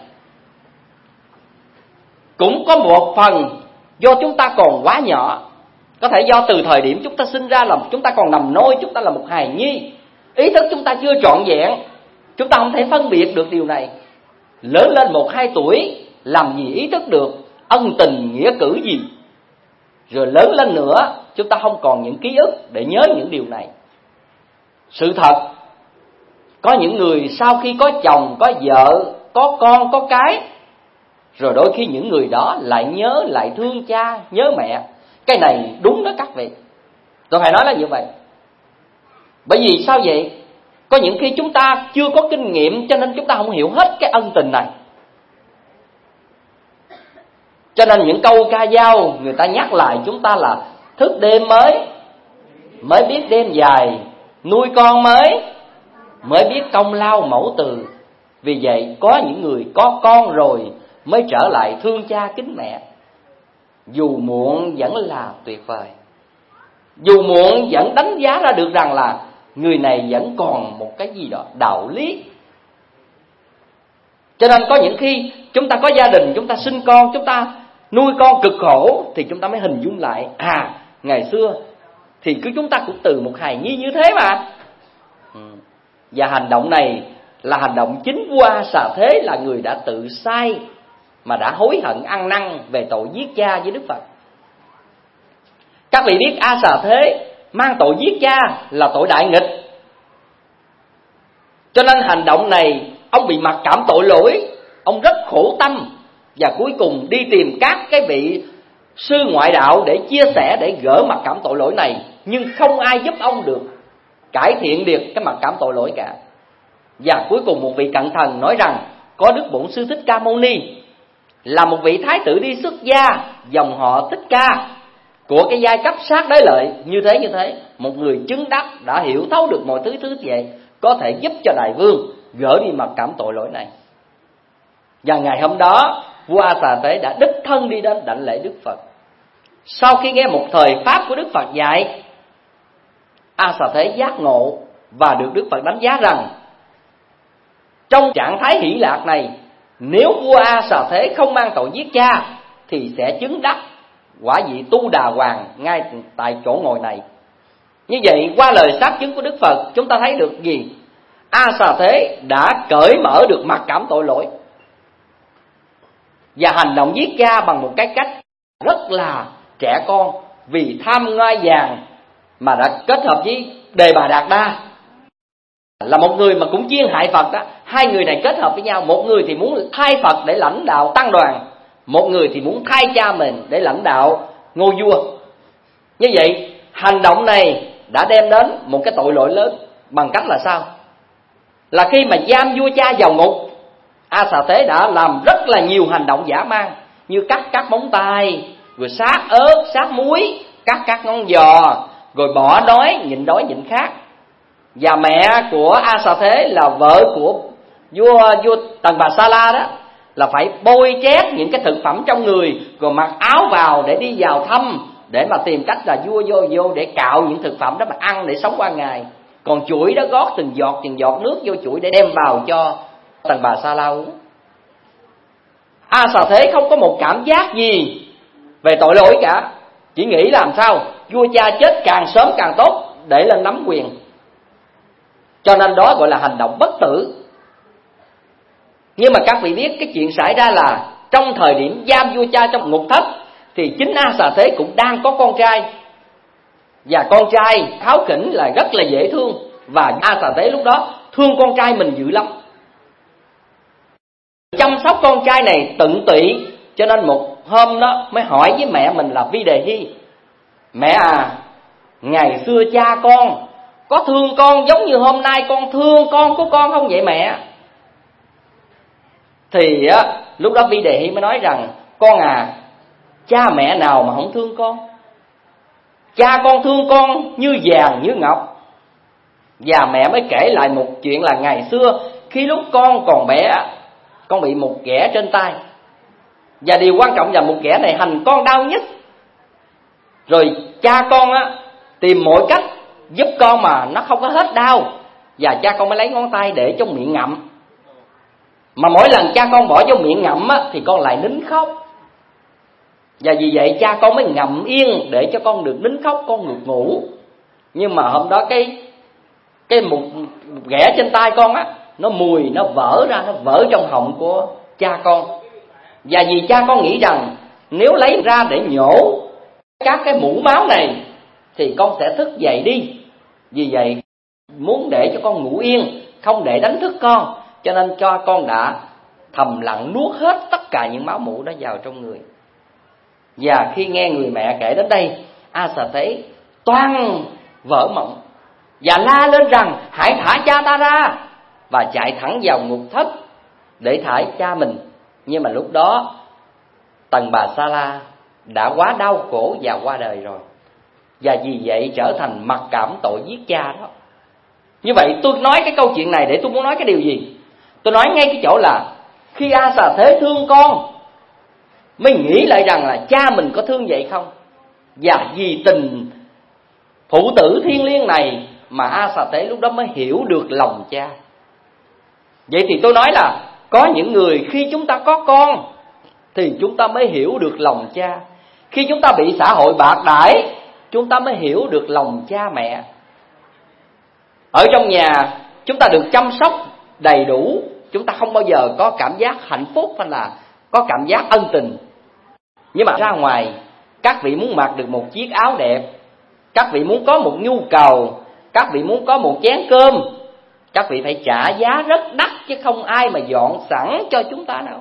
[SPEAKER 4] Cũng có một phần do chúng ta còn quá nhỏ. Có thể do từ thời điểm chúng ta sinh ra là chúng ta còn nằm nôi, chúng ta là một hài nhi. Ý thức chúng ta chưa trọn vẹn, chúng ta không thể phân biệt được điều này. Lớn lên 1-2 tuổi làm gì ý thức được ân tình nghĩa cử gì. Rồi lớn lên nữa chúng ta không còn những ký ức để nhớ những điều này. Sự thật, có những người sau khi có chồng, có vợ, có con, có cái, rồi đôi khi những người đó lại nhớ, lại thương cha, nhớ mẹ. Cái này đúng đó các vị. Tôi phải nói là như vậy. Bởi vì sao vậy? Có những khi chúng ta chưa có kinh nghiệm cho nên chúng ta không hiểu hết cái ân tình này. Cho nên những câu ca dao người ta nhắc lại chúng ta là thức đêm mới biết đêm dài, nuôi con mới biết công lao mẫu từ. Vì vậy có những người có con rồi mới trở lại thương cha kính mẹ. Dù muộn vẫn là tuyệt vời. Dù muộn vẫn đánh giá ra được rằng là người này vẫn còn một cái gì đó đạo lý. Cho nên có những khi chúng ta có gia đình, chúng ta sinh con, chúng ta nuôi con cực khổ, thì chúng ta mới hình dung lại ngày xưa thì chúng ta cũng từ một hài nhi như thế mà. Và hành động này là hành động chính vua A Xà Thế là người đã tự sai mà đã hối hận ăn năn về tội giết cha với Đức Phật. Các vị biết A Xà Thế mang tội giết cha là tội đại nghịch. Cho nên hành động này ông bị mặc cảm tội lỗi, ông rất khổ tâm. Và cuối cùng đi tìm các cái vị sư ngoại đạo để chia sẻ, để gỡ mặc cảm tội lỗi này. Nhưng không ai giúp ông được cải thiện được cái mặc cảm tội lỗi cả. Và cuối cùng một vị cận thần nói rằng có Đức Bổn Sư Thích Ca Mâu Ni là một vị thái tử đi xuất gia, dòng họ Thích Ca, của cái giai cấp sát đế lợi như thế. Một người chứng đắc đã hiểu thấu được mọi thứ vậy, có thể giúp cho đại vương gỡ đi mặc cảm tội lỗi này. Và ngày hôm đó vua A Xà Thế đã đích thân đi đến đảnh lễ Đức Phật. Sau khi nghe một thời pháp của Đức Phật dạy, A Xà Thế giác ngộ và được Đức Phật đánh giá rằng trong trạng thái hỷ lạc này, nếu vua A Xà Thế không mang tội giết cha thì sẽ chứng đắc quả vị Tu Đà Hoàng ngay tại chỗ ngồi này. Như vậy qua lời xác chứng của Đức Phật, chúng ta thấy được gì? A Xà Thế đã cởi mở được mặc cảm tội lỗi và hành động giết cha bằng một cái cách rất là trẻ con, vì tham ngai vàng mà đã kết hợp với Đề Bà Đạt Đa, là một người mà cũng chuyên hại Phật đó. Hai người này kết hợp với nhau, một người thì muốn thay Phật để lãnh đạo tăng đoàn, một người thì muốn thay cha mình để lãnh đạo ngôi vua. Như vậy hành động này đã đem đến một cái tội lỗi lớn. Bằng cách là sao? Là khi mà giam vua cha vào ngục, A Xà Thế đã làm rất là nhiều hành động dã man, như cắt các móng tay, rồi sát ớt, sát muối, cắt các ngón giò, rồi bỏ đói nhịn khát. Và mẹ của A Xà Thế là vợ của vua Tần Bà Sa La đó, là phải bôi chét những cái thực phẩm trong người, rồi mặc áo vào để đi vào thăm, để mà tìm cách là vua vô để cạo những thực phẩm đó mà ăn để sống qua ngày. Còn chuỗi đó gót từng giọt nước vô chuỗi để đem vào cho Tần Bà Sa La uống. A Xà Thế không có một cảm giác gì về tội lỗi cả, chỉ nghĩ làm sao vua cha chết càng sớm càng tốt để lên nắm quyền. Cho nên đó gọi là hành động bất tử. Nhưng mà các vị biết cái chuyện xảy ra là trong thời điểm giam vua cha trong ngục thất, thì chính A Xà Thế cũng đang có con trai. Và con trai kháu khỉnh là rất là dễ thương. Và A Xà Thế lúc đó thương con trai mình dữ lắm, chăm sóc con trai này tận tụy. Cho nên một hôm đó mới hỏi với mẹ mình là Vi Đề Hy: mẹ à, ngày xưa cha con có thương con giống như hôm nay con thương con của con không vậy mẹ? Thì lúc đó Vi Đề Hy mới nói rằng: con à, cha mẹ nào mà không thương con? Cha con thương con như vàng như ngọc. Và mẹ mới kể lại một chuyện là ngày xưa khi lúc con còn bé, con bị một ghẻ trên tay. Và điều quan trọng là một ghẻ này hành con đau nhất. Rồi cha con tìm mọi cách giúp con mà nó không có hết đau. Và cha con mới lấy ngón tay để trong miệng ngậm. Mà mỗi lần cha con bỏ vô miệng ngậm thì con lại nín khóc. Và vì vậy cha con mới ngậm yên để cho con được nín khóc, con được ngủ. Nhưng mà hôm đó cái một ghẻ trên tay con nó mùi, nó vỡ ra, nó vỡ trong họng của cha con. Và vì cha con nghĩ rằng nếu lấy ra để nhổ các cái mũ máu này thì con sẽ thức dậy đi. Vì vậy muốn để cho con ngủ yên, không để đánh thức con, cho nên cho con đã thầm lặng nuốt hết tất cả những máu mũ đó vào trong người. Và khi nghe người mẹ kể đến đây, A Xà Thế toan vỡ mộng và la lên rằng: hãy thả cha ta ra, và chạy thẳng vào ngục thất để thả cha mình. Nhưng mà lúc đó Tần Bà Sa La đã quá đau khổ và qua đời rồi, và vì vậy trở thành mặc cảm tội giết cha đó. Như vậy tôi nói cái câu chuyện này để tôi muốn nói cái điều gì? Tôi nói ngay cái chỗ là khi A Xà Thế thương con, mới nghĩ lại rằng là cha mình có thương vậy không. Và vì tình phụ tử thiêng liêng này mà A Xà Thế lúc đó mới hiểu được lòng cha. Vậy thì tôi nói là có những người khi chúng ta có con thì chúng ta mới hiểu được lòng cha. Khi chúng ta bị xã hội bạc đãi, chúng ta mới hiểu được lòng cha mẹ. Ở trong nhà chúng ta được chăm sóc đầy đủ, chúng ta không bao giờ có cảm giác hạnh phúc hay là có cảm giác ân tình. Nhưng mà ra ngoài, các vị muốn mặc được một chiếc áo đẹp, các vị muốn có một nhu cầu, các vị muốn có một chén cơm, các vị phải trả giá rất đắt, chứ không ai mà dọn sẵn cho chúng ta đâu.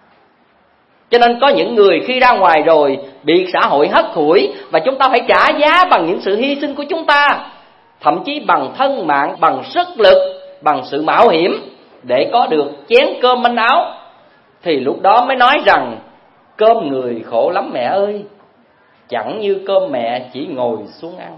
[SPEAKER 4] Cho nên có những người khi ra ngoài rồi bị xã hội hất hủi, và chúng ta phải trả giá bằng những sự hy sinh của chúng ta, thậm chí bằng thân mạng, bằng sức lực, bằng sự mạo hiểm để có được chén cơm manh áo. Thì lúc đó mới nói rằng cơm người khổ lắm mẹ ơi, chẳng như cơm mẹ chỉ ngồi xuống ăn.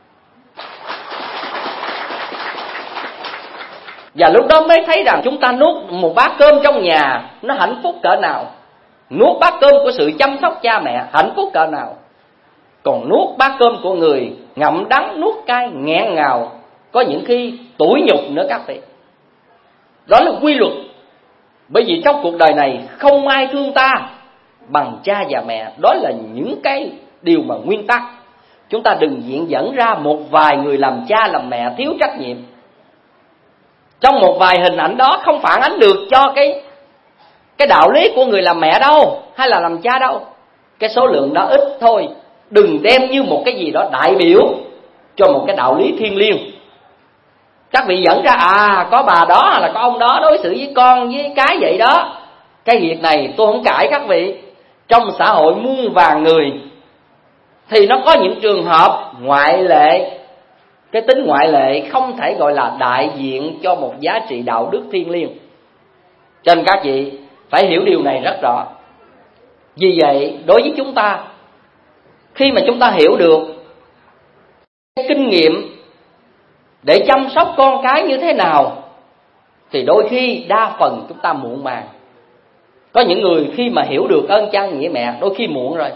[SPEAKER 4] Và lúc đó mới thấy rằng chúng ta nuốt một bát cơm trong nhà nó hạnh phúc cỡ nào, nuốt bát cơm của sự chăm sóc cha mẹ hạnh phúc cỡ nào. Còn nuốt bát cơm của người ngậm đắng nuốt cay nghẹn ngào, có những khi tủi nhục nữa các vị. Đó là quy luật. Bởi vì trong cuộc đời này không ai thương ta bằng cha và mẹ. Đó là những cái điều mà nguyên tắc. Chúng ta đừng diện dẫn ra một vài người làm cha làm mẹ thiếu trách nhiệm. Trong một vài hình ảnh đó không phản ánh được cho cái đạo lý của người làm mẹ đâu, hay là làm cha đâu. Cái số lượng đó ít thôi. Đừng đem như một cái gì đó đại biểu cho một cái đạo lý thiêng liêng. Các vị dẫn ra có bà đó hay là có ông đó đối xử với con với cái vậy đó. Cái việc này tôi không cãi các vị. Trong xã hội muôn vàn người thì nó có những trường hợp ngoại lệ, Cái tính ngoại lệ không thể gọi là đại diện cho một giá trị đạo đức thiêng liêng. Cho nên các vị phải hiểu điều này rất rõ. Vì vậy đối với chúng ta, khi mà chúng ta hiểu được cái kinh nghiệm để chăm sóc con cái như thế nào, thì đôi khi đa phần chúng ta muộn màng. Có những người khi mà hiểu được ơn cha nghĩa mẹ, đôi khi muộn rồi.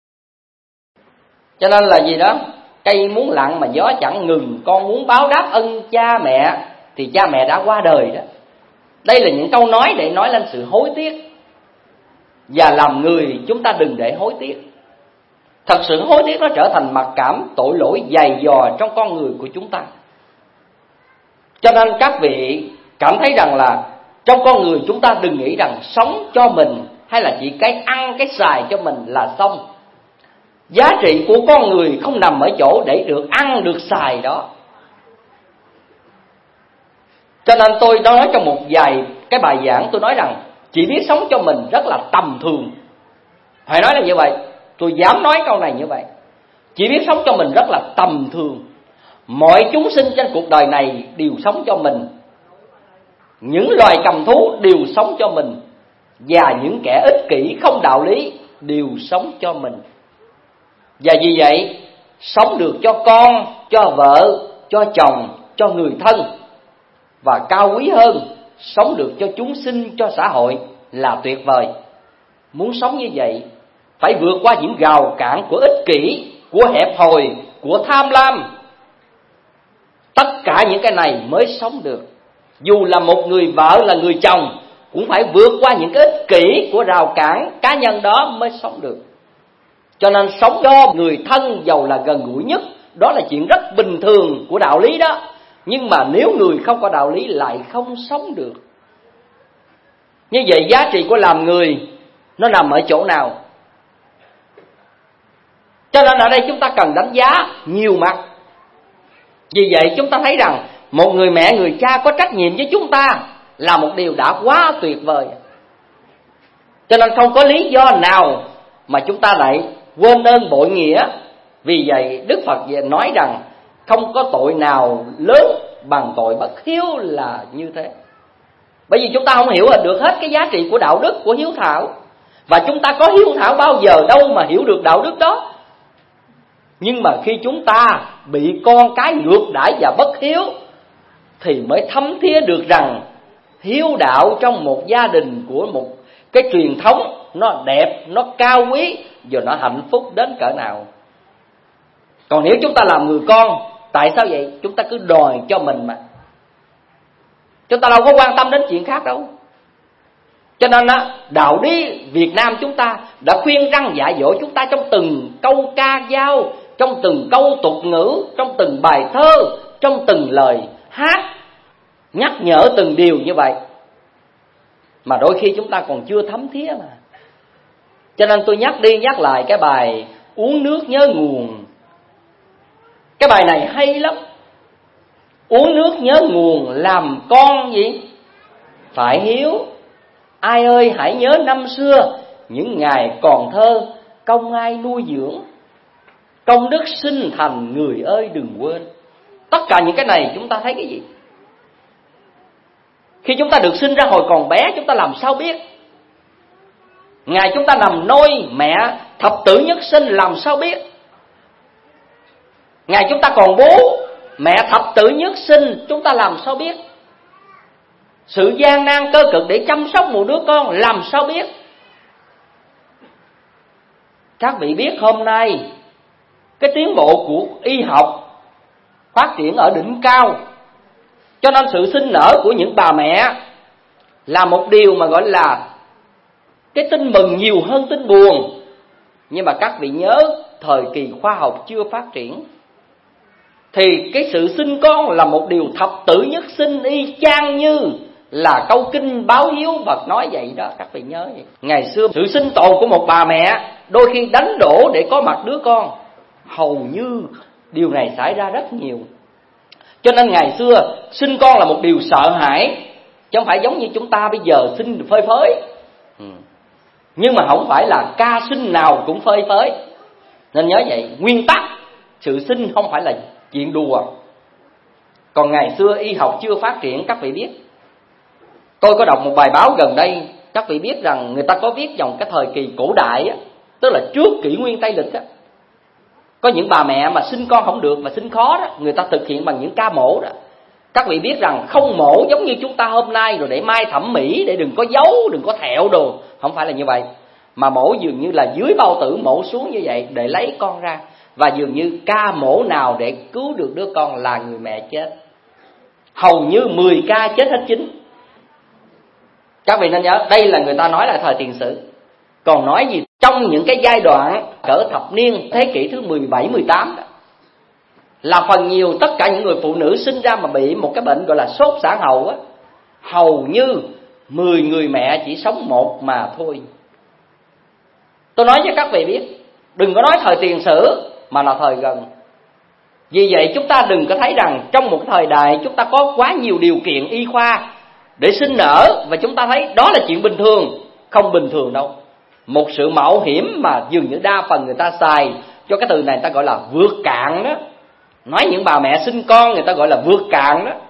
[SPEAKER 4] Cho nên là gì đó, cây muốn lặng mà gió chẳng ngừng, con muốn báo đáp ơn cha mẹ thì cha mẹ đã qua đời đó. Đây là những câu nói để nói lên sự hối tiếc. Và làm người chúng ta đừng để hối tiếc. Thật sự hối tiếc nó trở thành mặc cảm tội lỗi dày dò trong con người của chúng ta. Cho nên các vị cảm thấy rằng là trong con người chúng ta đừng nghĩ rằng sống cho mình hay là chỉ cái ăn cái xài cho mình là xong. Giá trị của con người không nằm ở chỗ để được ăn được xài đó. Cho nên tôi nói trong một vài cái bài giảng, tôi nói rằng chỉ biết sống cho mình rất là tầm thường. Phải nói là như vậy, tôi dám nói câu này như vậy. Chỉ biết sống cho mình rất là tầm thường. Mọi chúng sinh trên cuộc đời này đều sống cho mình. Những loài cầm thú đều sống cho mình. Và những kẻ ích kỷ không đạo lý đều sống cho mình. Và vì vậy, sống được cho con, cho vợ, cho chồng, cho người thân. Và cao quý hơn, sống được cho chúng sinh, cho xã hội là tuyệt vời. Muốn sống như vậy, phải vượt qua những rào cản của ích kỷ, của hẹp hòi, của tham lam. Tất cả những cái này mới sống được. Dù là một người vợ, là người chồng, cũng phải vượt qua những cái ích kỷ của rào cản cá nhân đó mới sống được. Cho nên sống cho người thân dầu là gần gũi nhất, đó là chuyện rất bình thường của đạo lý đó. Nhưng mà nếu người không có đạo lý lại không sống được. Như vậy giá trị của làm người nó nằm ở chỗ nào? Cho nên ở đây chúng ta cần đánh giá nhiều mặt. Vì vậy chúng ta thấy rằng một người mẹ, người cha có trách nhiệm với chúng ta là một điều đã quá tuyệt vời. Cho nên không có lý do nào mà chúng ta lại quên ơn bội nghĩa. Vì vậy Đức Phật nói rằng không có tội nào lớn bằng tội bất hiếu là như thế. Bởi vì chúng ta không hiểu được hết cái giá trị của đạo đức, của hiếu thảo. Và chúng ta có hiếu thảo bao giờ đâu mà hiểu được đạo đức đó. Nhưng mà khi chúng ta bị con cái ngược đãi và bất hiếu thì mới thấm thía được rằng hiếu đạo trong một gia đình của một cái truyền thống nó đẹp, nó cao quý và nó hạnh phúc đến cỡ nào. Còn nếu chúng ta làm người con, tại sao vậy? Chúng ta cứ đòi cho mình mà. Chúng ta đâu có quan tâm đến chuyện khác đâu. Cho nên đạo lý Việt Nam chúng ta đã khuyên răn dạy dỗ chúng ta trong từng câu ca dao, trong từng câu tục ngữ, trong từng bài thơ, trong từng lời hát, nhắc nhở từng điều như vậy. Mà đôi khi chúng ta còn chưa thấm thía mà. Cho nên tôi nhắc đi nhắc lại cái bài Uống nước nhớ nguồn. Cái bài này hay lắm. Uống nước nhớ nguồn, làm con gì? Phải hiếu. Ai ơi hãy nhớ năm xưa, những ngày còn thơ, công ai nuôi dưỡng. Công đức sinh thành, người ơi đừng quên. Tất cả những cái này chúng ta thấy cái gì? Khi chúng ta được sinh ra hồi còn bé, chúng ta làm sao biết? Ngày chúng ta nằm nôi mẹ thập tử nhất sinh, làm sao biết? Ngày chúng ta còn bố mẹ thập tử nhất sinh, chúng ta làm sao biết? Sự gian nan cơ cực để chăm sóc một đứa con, làm sao biết? Các vị biết hôm nay cái tiến bộ của y học phát triển ở đỉnh cao, cho nên sự sinh nở của những bà mẹ là một điều mà gọi là cái tin mừng nhiều hơn tin buồn. Nhưng mà các vị nhớ, thời kỳ khoa học chưa phát triển thì cái sự sinh con là một điều thập tử nhất sinh, y chang như là câu kinh báo hiếu Phật nói vậy đó. Các vị nhớ vậy. Ngày xưa sự sinh tồn của một bà mẹ đôi khi đánh đổ để có mặt đứa con, hầu như điều này xảy ra rất nhiều. Cho nên ngày xưa sinh con là một điều sợ hãi, chứ không phải giống như chúng ta bây giờ sinh phơi phới. Nhưng mà không phải là ca sinh nào cũng phơi phới. Nên nhớ vậy, nguyên tắc sự sinh không phải là chuyện đùa. Còn ngày xưa y học chưa phát triển, các vị biết. Tôi có đọc một bài báo gần đây, các vị biết rằng người ta có viết dòng cái thời kỳ cổ đại á, tức là trước kỷ nguyên Tây Lịch á, có những bà mẹ mà sinh con không được, mà sinh khó đó, người ta thực hiện bằng những ca mổ đó. Các vị biết rằng không mổ giống như chúng ta hôm nay rồi để mai thẩm mỹ, để đừng có dấu, đừng có thẹo đồ, không phải là như vậy. Mà mổ dường như là dưới bao tử mổ xuống như vậy để lấy con ra. Và dường như ca mổ nào để cứu được đứa con là người mẹ chết. Hầu như 10 ca chết hết 9. Các vị nên nhớ, đây là người ta nói là thời tiền sử. Còn nói gì trong những cái giai đoạn cỡ thập niên thế kỷ thứ 17, 18 đó, là phần nhiều tất cả những người phụ nữ sinh ra mà bị một cái bệnh gọi là sốt sản hầu á, hầu như 10 người mẹ chỉ sống 1 mà thôi. Tôi nói với các vị biết, đừng có nói thời tiền sử mà là thời gần. Vì vậy chúng ta đừng có thấy rằng trong một thời đại chúng ta có quá nhiều điều kiện y khoa để sinh nở, và chúng ta thấy đó là chuyện bình thường. Không bình thường đâu. Một sự mạo hiểm mà dường như đa phần người ta xài cho cái từ này, người ta gọi là vượt cạn đó. Nói những bà mẹ sinh con người ta gọi là vượt cạn đó.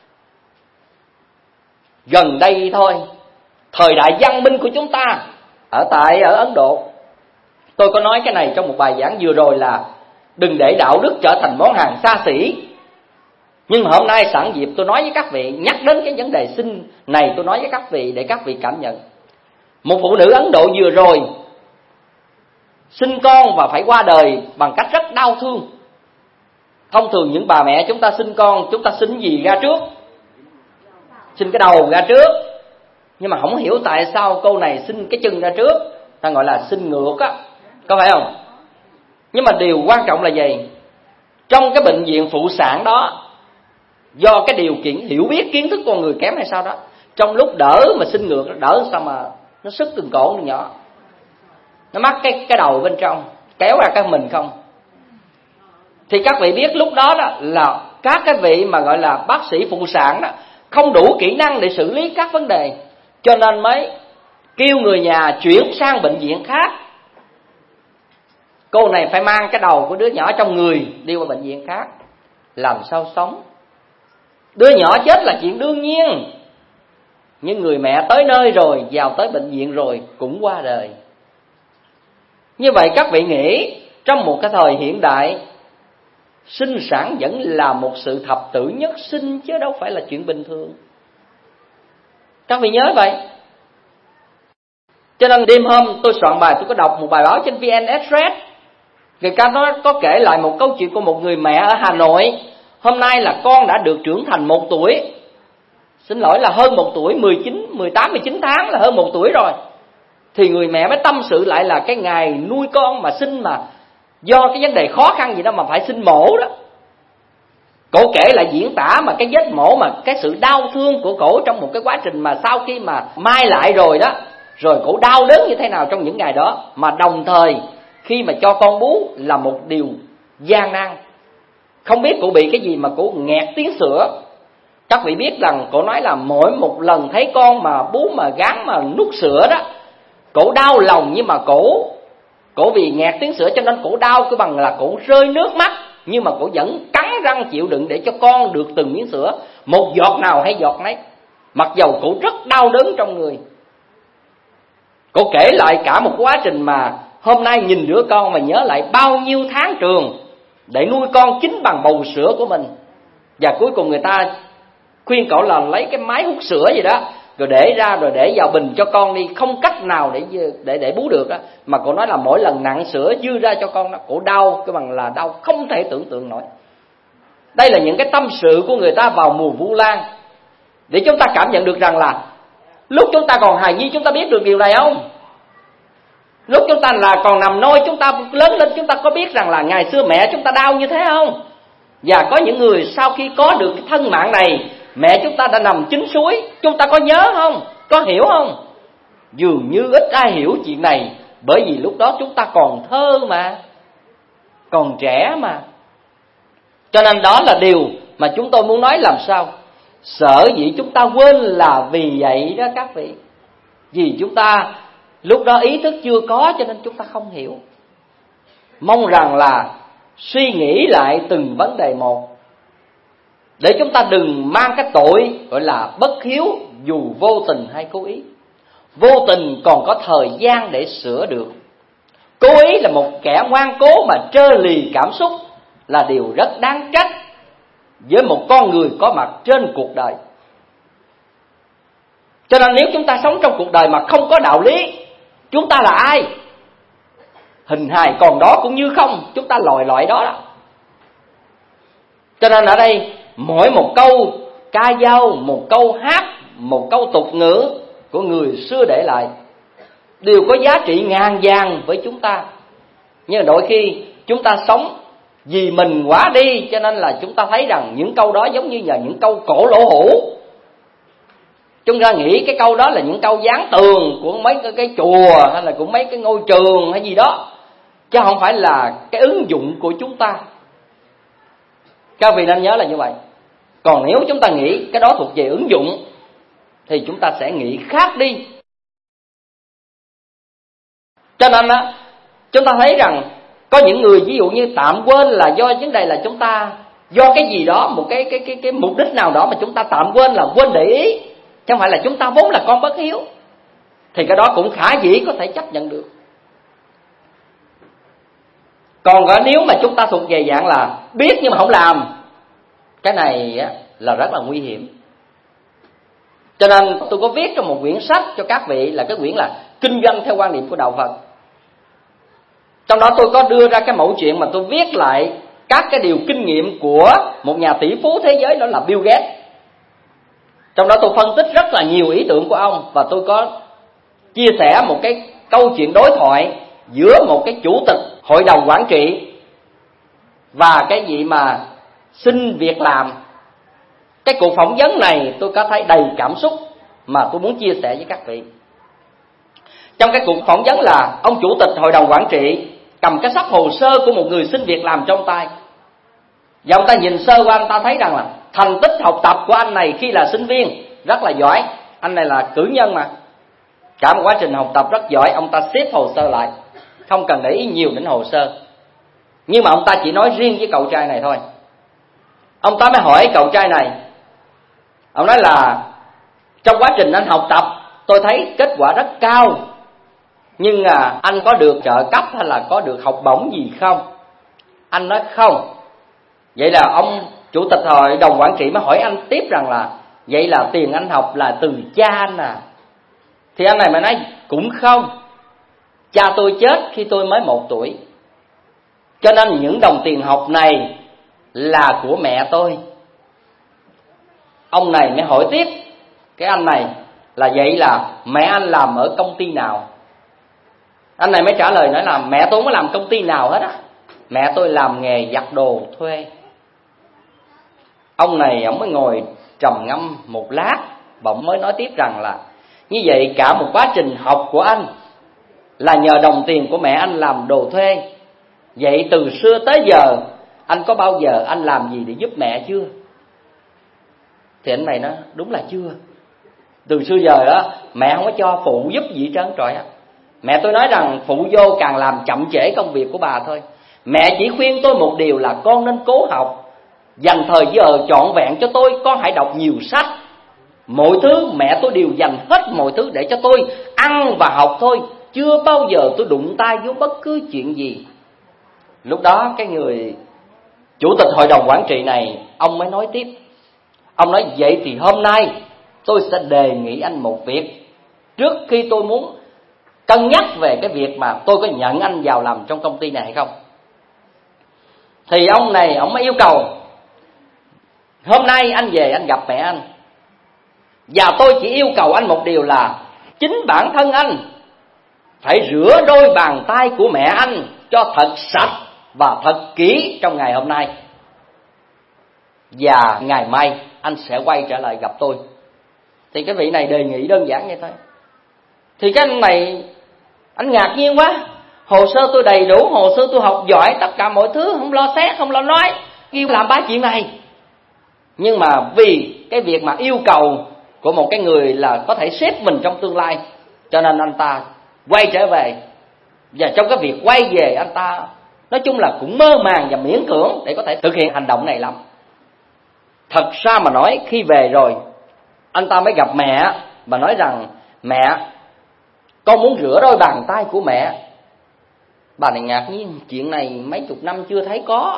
[SPEAKER 4] Gần đây thôi, thời đại văn minh của chúng ta ở Ấn Độ, tôi có nói cái này trong một bài giảng vừa rồi là đừng để đạo đức trở thành món hàng xa xỉ. Nhưng hôm nay sẵn dịp tôi nói với các vị, nhắc đến cái vấn đề sinh này, tôi nói với các vị để các vị cảm nhận. Một phụ nữ Ấn Độ vừa rồi sinh con và phải qua đời bằng cách rất đau thương. Thông thường những bà mẹ chúng ta sinh con, chúng ta sinh gì ra trước? Sinh cái đầu ra trước. Nhưng mà không hiểu tại sao cô này sinh cái chân ra trước, ta gọi là sinh ngược á, có phải không? Nhưng mà điều quan trọng là gì? Trong cái bệnh viện phụ sản đó, do cái điều kiện hiểu biết kiến thức con người kém hay sao đó, trong lúc đỡ mà sinh ngược, đỡ sao mà nó sức từng cổ nhỏ, nó mắc cái đầu bên trong, kéo ra cái mình không. Thì các vị biết lúc đó đó là các cái vị mà gọi là bác sĩ phụ sản đó không đủ kỹ năng để xử lý các vấn đề, cho nên mới kêu người nhà chuyển sang bệnh viện khác. Cô này phải mang cái đầu của đứa nhỏ trong người đi qua bệnh viện khác, làm sao sống. Đứa nhỏ chết là chuyện đương nhiên, nhưng người mẹ tới nơi rồi, vào tới bệnh viện rồi cũng qua đời. Như vậy các vị nghĩ trong một cái thời hiện đại, sinh sản vẫn là một sự thập tử nhất sinh chứ đâu phải là chuyện bình thường. Các vị nhớ vậy. Cho nên đêm hôm tôi soạn bài, tôi có đọc một bài báo trên VN Express. Người ta có kể lại một câu chuyện của một người mẹ ở Hà Nội. Hôm nay là con đã được trưởng thành 1 tuổi. Xin lỗi là hơn 1 tuổi, 18, 19 tháng là hơn 1 tuổi rồi. Thì người mẹ mới tâm sự lại là cái ngày nuôi con mà sinh mà do cái vấn đề khó khăn gì đó mà phải sinh mổ đó. Cổ kể lại diễn tả mà cái vết mổ, mà cái sự đau thương của cổ trong một cái quá trình mà sau khi mà mai lại rồi đó, rồi cổ đau đớn như thế nào trong những ngày đó. Mà đồng thời khi mà cho con bú là một điều gian nan. Không biết cổ bị cái gì mà cổ nghẹt tiếng sữa. Các vị biết rằng cổ nói là mỗi một lần thấy con mà bú mà gán mà nuốt sữa đó, cổ đau lòng, nhưng mà cổ vì nghẹt tiếng sữa cho nên cổ đau cứ bằng là cổ rơi nước mắt, nhưng mà cổ vẫn cắn răng chịu đựng để cho con được từng miếng sữa, một giọt nào hay giọt nấy, mặc dầu cổ rất đau đớn trong người. Cổ kể lại cả một quá trình mà hôm nay nhìn đứa con mà nhớ lại bao nhiêu tháng trường để nuôi con chính bằng bầu sữa của mình. Và cuối cùng người ta khuyên cậu là lấy cái máy hút sữa gì đó, rồi để ra, rồi để vào bình cho con đi, không cách nào để bú được đó. Mà cổ nói là mỗi lần nặng sữa dư ra cho con đó, cổ đau cái bằng là đau không thể tưởng tượng nổi. Đây là những cái tâm sự của người ta vào mùa Vu Lan, để chúng ta cảm nhận được rằng là lúc chúng ta còn hài nhi chúng ta biết được điều này không? Lúc chúng ta là còn nằm nôi, chúng ta lớn lên chúng ta có biết rằng là ngày xưa mẹ chúng ta đau như thế không? Và có những người sau khi có được cái thân mạng này, mẹ chúng ta đã nằm chín suối, chúng ta có nhớ không? Có hiểu không? Dường như ít ai hiểu chuyện này, bởi vì lúc đó chúng ta còn thơ mà, còn trẻ mà. Cho nên đó là điều mà chúng tôi muốn nói làm sao. Sở dĩ chúng ta quên là vì vậy đó các vị. Vì chúng ta lúc đó ý thức chưa có cho nên chúng ta không hiểu. Mong rằng là suy nghĩ lại từng vấn đề một, để chúng ta đừng mang cái tội gọi là bất hiếu dù vô tình hay cố ý. Vô tình còn có thời gian để sửa được. Cố ý là một kẻ ngoan cố mà trơ lì cảm xúc là điều rất đáng trách với một con người có mặt trên cuộc đời. Cho nên nếu chúng ta sống trong cuộc đời mà không có đạo lý, chúng ta là ai? Hình hài còn đó cũng như không, chúng ta loại đó đó. Cho nên ở đây mỗi một câu ca dao, một câu hát, một câu tục ngữ của người xưa để lại đều có giá trị ngàn vàng với chúng ta. Nhưng đôi khi chúng ta sống vì mình quá đi, cho nên là chúng ta thấy rằng những câu đó giống như là những câu cổ lỗ hủ. Chúng ta nghĩ cái câu đó là những câu dán tường của mấy cái chùa hay là của mấy cái ngôi trường hay gì đó, chứ không phải là cái ứng dụng của chúng ta. Các vị nên nhớ là như vậy. Còn nếu chúng ta nghĩ cái đó thuộc về ứng dụng thì chúng ta sẽ nghĩ khác đi. Cho nên á, chúng ta thấy rằng có những người ví dụ như tạm quên là do vấn đề là chúng ta do cái gì đó, một cái mục đích nào đó mà chúng ta tạm quên là quên để ý, chứ không phải là chúng ta vốn là con bất hiếu. Thì cái đó cũng khả dĩ có thể chấp nhận được. Còn nếu mà chúng ta thuộc về dạng là biết nhưng mà không làm, cái này là rất là nguy hiểm. Cho nên tôi có viết trong một quyển sách cho các vị là cái quyển là Kinh doanh theo quan niệm của Đạo Phật. Trong đó tôi có đưa ra cái mẫu chuyện mà tôi viết lại các cái điều kinh nghiệm của một nhà tỷ phú thế giới, đó là Bill Gates. Trong đó tôi phân tích rất là nhiều ý tưởng của ông, và tôi có chia sẻ một cái câu chuyện đối thoại giữa một cái chủ tịch hội đồng quản trị và cái gì mà xin việc làm. Cái cuộc phỏng vấn này tôi có thấy đầy cảm xúc mà tôi muốn chia sẻ với các vị. Trong cái cuộc phỏng vấn là ông chủ tịch hội đồng quản trị cầm cái sắp hồ sơ của một người xin việc làm trong tay, và ông ta nhìn sơ qua, anh ta thấy rằng là thành tích học tập của anh này khi là sinh viên rất là giỏi. Anh này là cử nhân mà, cả một quá trình học tập rất giỏi. Ông ta xếp hồ sơ lại, không cần để ý nhiều đến hồ sơ. Nhưng mà ông ta chỉ nói riêng với cậu trai này thôi. Ông ta mới hỏi cậu trai này, ông nói là trong quá trình anh học tập tôi thấy kết quả rất cao, nhưng anh có được trợ cấp hay là có được học bổng gì không? Anh nói không. Vậy là ông chủ tịch hội đồng quản trị mới hỏi anh tiếp rằng là vậy là tiền anh học là từ cha anh à? Thì anh này mới nói cũng không, cha tôi chết khi tôi mới 1 tuổi, cho nên những đồng tiền học này là của mẹ tôi. Ông này mới hỏi tiếp cái anh này là vậy là mẹ anh làm ở công ty nào? Anh này mới trả lời nói là mẹ tôi không có làm công ty nào hết á, mẹ tôi làm nghề giặt đồ thuê. Ông này ông mới ngồi trầm ngâm một lát, bỗng mới nói tiếp rằng là như vậy cả một quá trình học của anh là nhờ đồng tiền của mẹ anh làm đồ thuê. Vậy từ xưa tới giờ anh có bao giờ anh làm gì để giúp mẹ chưa? Thì anh này nói đúng là chưa. Từ xưa giờ đó mẹ không có cho phụ giúp gì hết trơn trời á. Mẹ tôi nói rằng phụ vô càng làm chậm trễ công việc của bà thôi. Mẹ chỉ khuyên tôi một điều là con nên cố học, dành thời giờ trọn vẹn cho tôi, con hãy đọc nhiều sách. Mọi thứ mẹ tôi đều dành hết mọi thứ để cho tôi ăn và học thôi, chưa bao giờ tôi đụng tay vô bất cứ chuyện gì. Lúc đó cái người chủ tịch hội đồng quản trị này, ông mới nói tiếp. Ông nói vậy thì hôm nay tôi sẽ đề nghị anh một việc, trước khi tôi muốn cân nhắc về cái việc mà tôi có nhận anh vào làm trong công ty này hay không. Thì ông này ông mới yêu cầu hôm nay anh về anh gặp mẹ anh, và tôi chỉ yêu cầu anh một điều là chính bản thân anh phải rửa đôi bàn tay của mẹ anh cho thật sạch và thật kỹ trong ngày hôm nay, và ngày mai anh sẽ quay trở lại gặp tôi. Thì cái vị này đề nghị đơn giản như thế. Thì cái anh này anh ngạc nhiên quá. Hồ sơ tôi đầy đủ, hồ sơ tôi học giỏi, tất cả mọi thứ, không lo xét, không lo nói, kêu làm 3 chuyện này. Nhưng mà vì cái việc mà yêu cầu của một cái người là có thể xếp mình trong tương lai, cho nên anh ta quay trở về. Và trong cái việc quay về, anh ta nói chung là cũng mơ màng và miễn cưỡng để có thể thực hiện hành động này lắm. Thật ra mà nói, khi về rồi anh ta mới gặp mẹ và nói rằng: mẹ, con muốn rửa đôi bàn tay của mẹ. Bà này ngạc nhiên, chuyện này mấy chục năm chưa thấy có.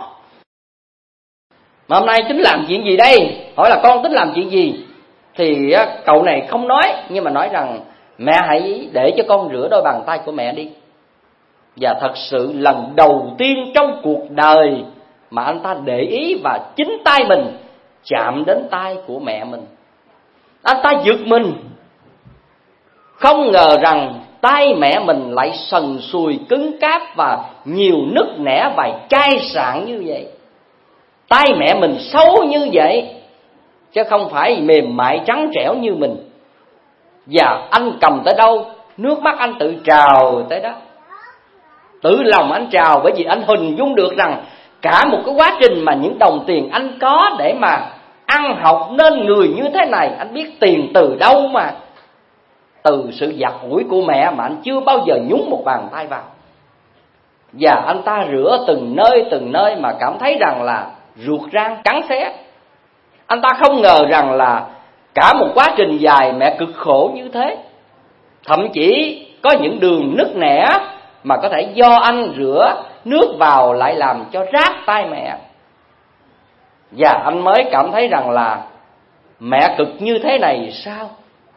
[SPEAKER 4] Mà hôm nay tính làm chuyện gì đây? Hỏi là con tính làm chuyện gì? Thì cậu này không nói, nhưng mà nói rằng: mẹ hãy để cho con rửa đôi bàn tay của mẹ đi. Và thật sự lần đầu tiên trong cuộc đời mà anh ta để ý và chính tay mình chạm đến tay của mẹ mình. Anh ta giật mình, không ngờ rằng tay mẹ mình lại sần sùi cứng cáp và nhiều nứt nẻ và chai sạn như vậy. Tay mẹ mình xấu như vậy, chứ không phải mềm mại trắng trẻo như mình. Và anh cầm tới đâu, nước mắt anh tự trào tới đó. Tự lòng anh trào, bởi vì anh hình dung được rằng cả một cái quá trình mà những đồng tiền anh có để mà ăn học nên người như thế này. Anh biết tiền từ đâu mà. Từ sự giặt ủi của mẹ mà anh chưa bao giờ nhúng một bàn tay vào. Và anh ta rửa từng nơi mà cảm thấy rằng là ruột rang cắn xé. Anh ta không ngờ rằng là cả một quá trình dài mẹ cực khổ như thế. Thậm chí có những đường nứt nẻ mà có thể do anh rửa nước vào lại làm cho rát tay mẹ. Và anh mới cảm thấy rằng là mẹ cực như thế này sao?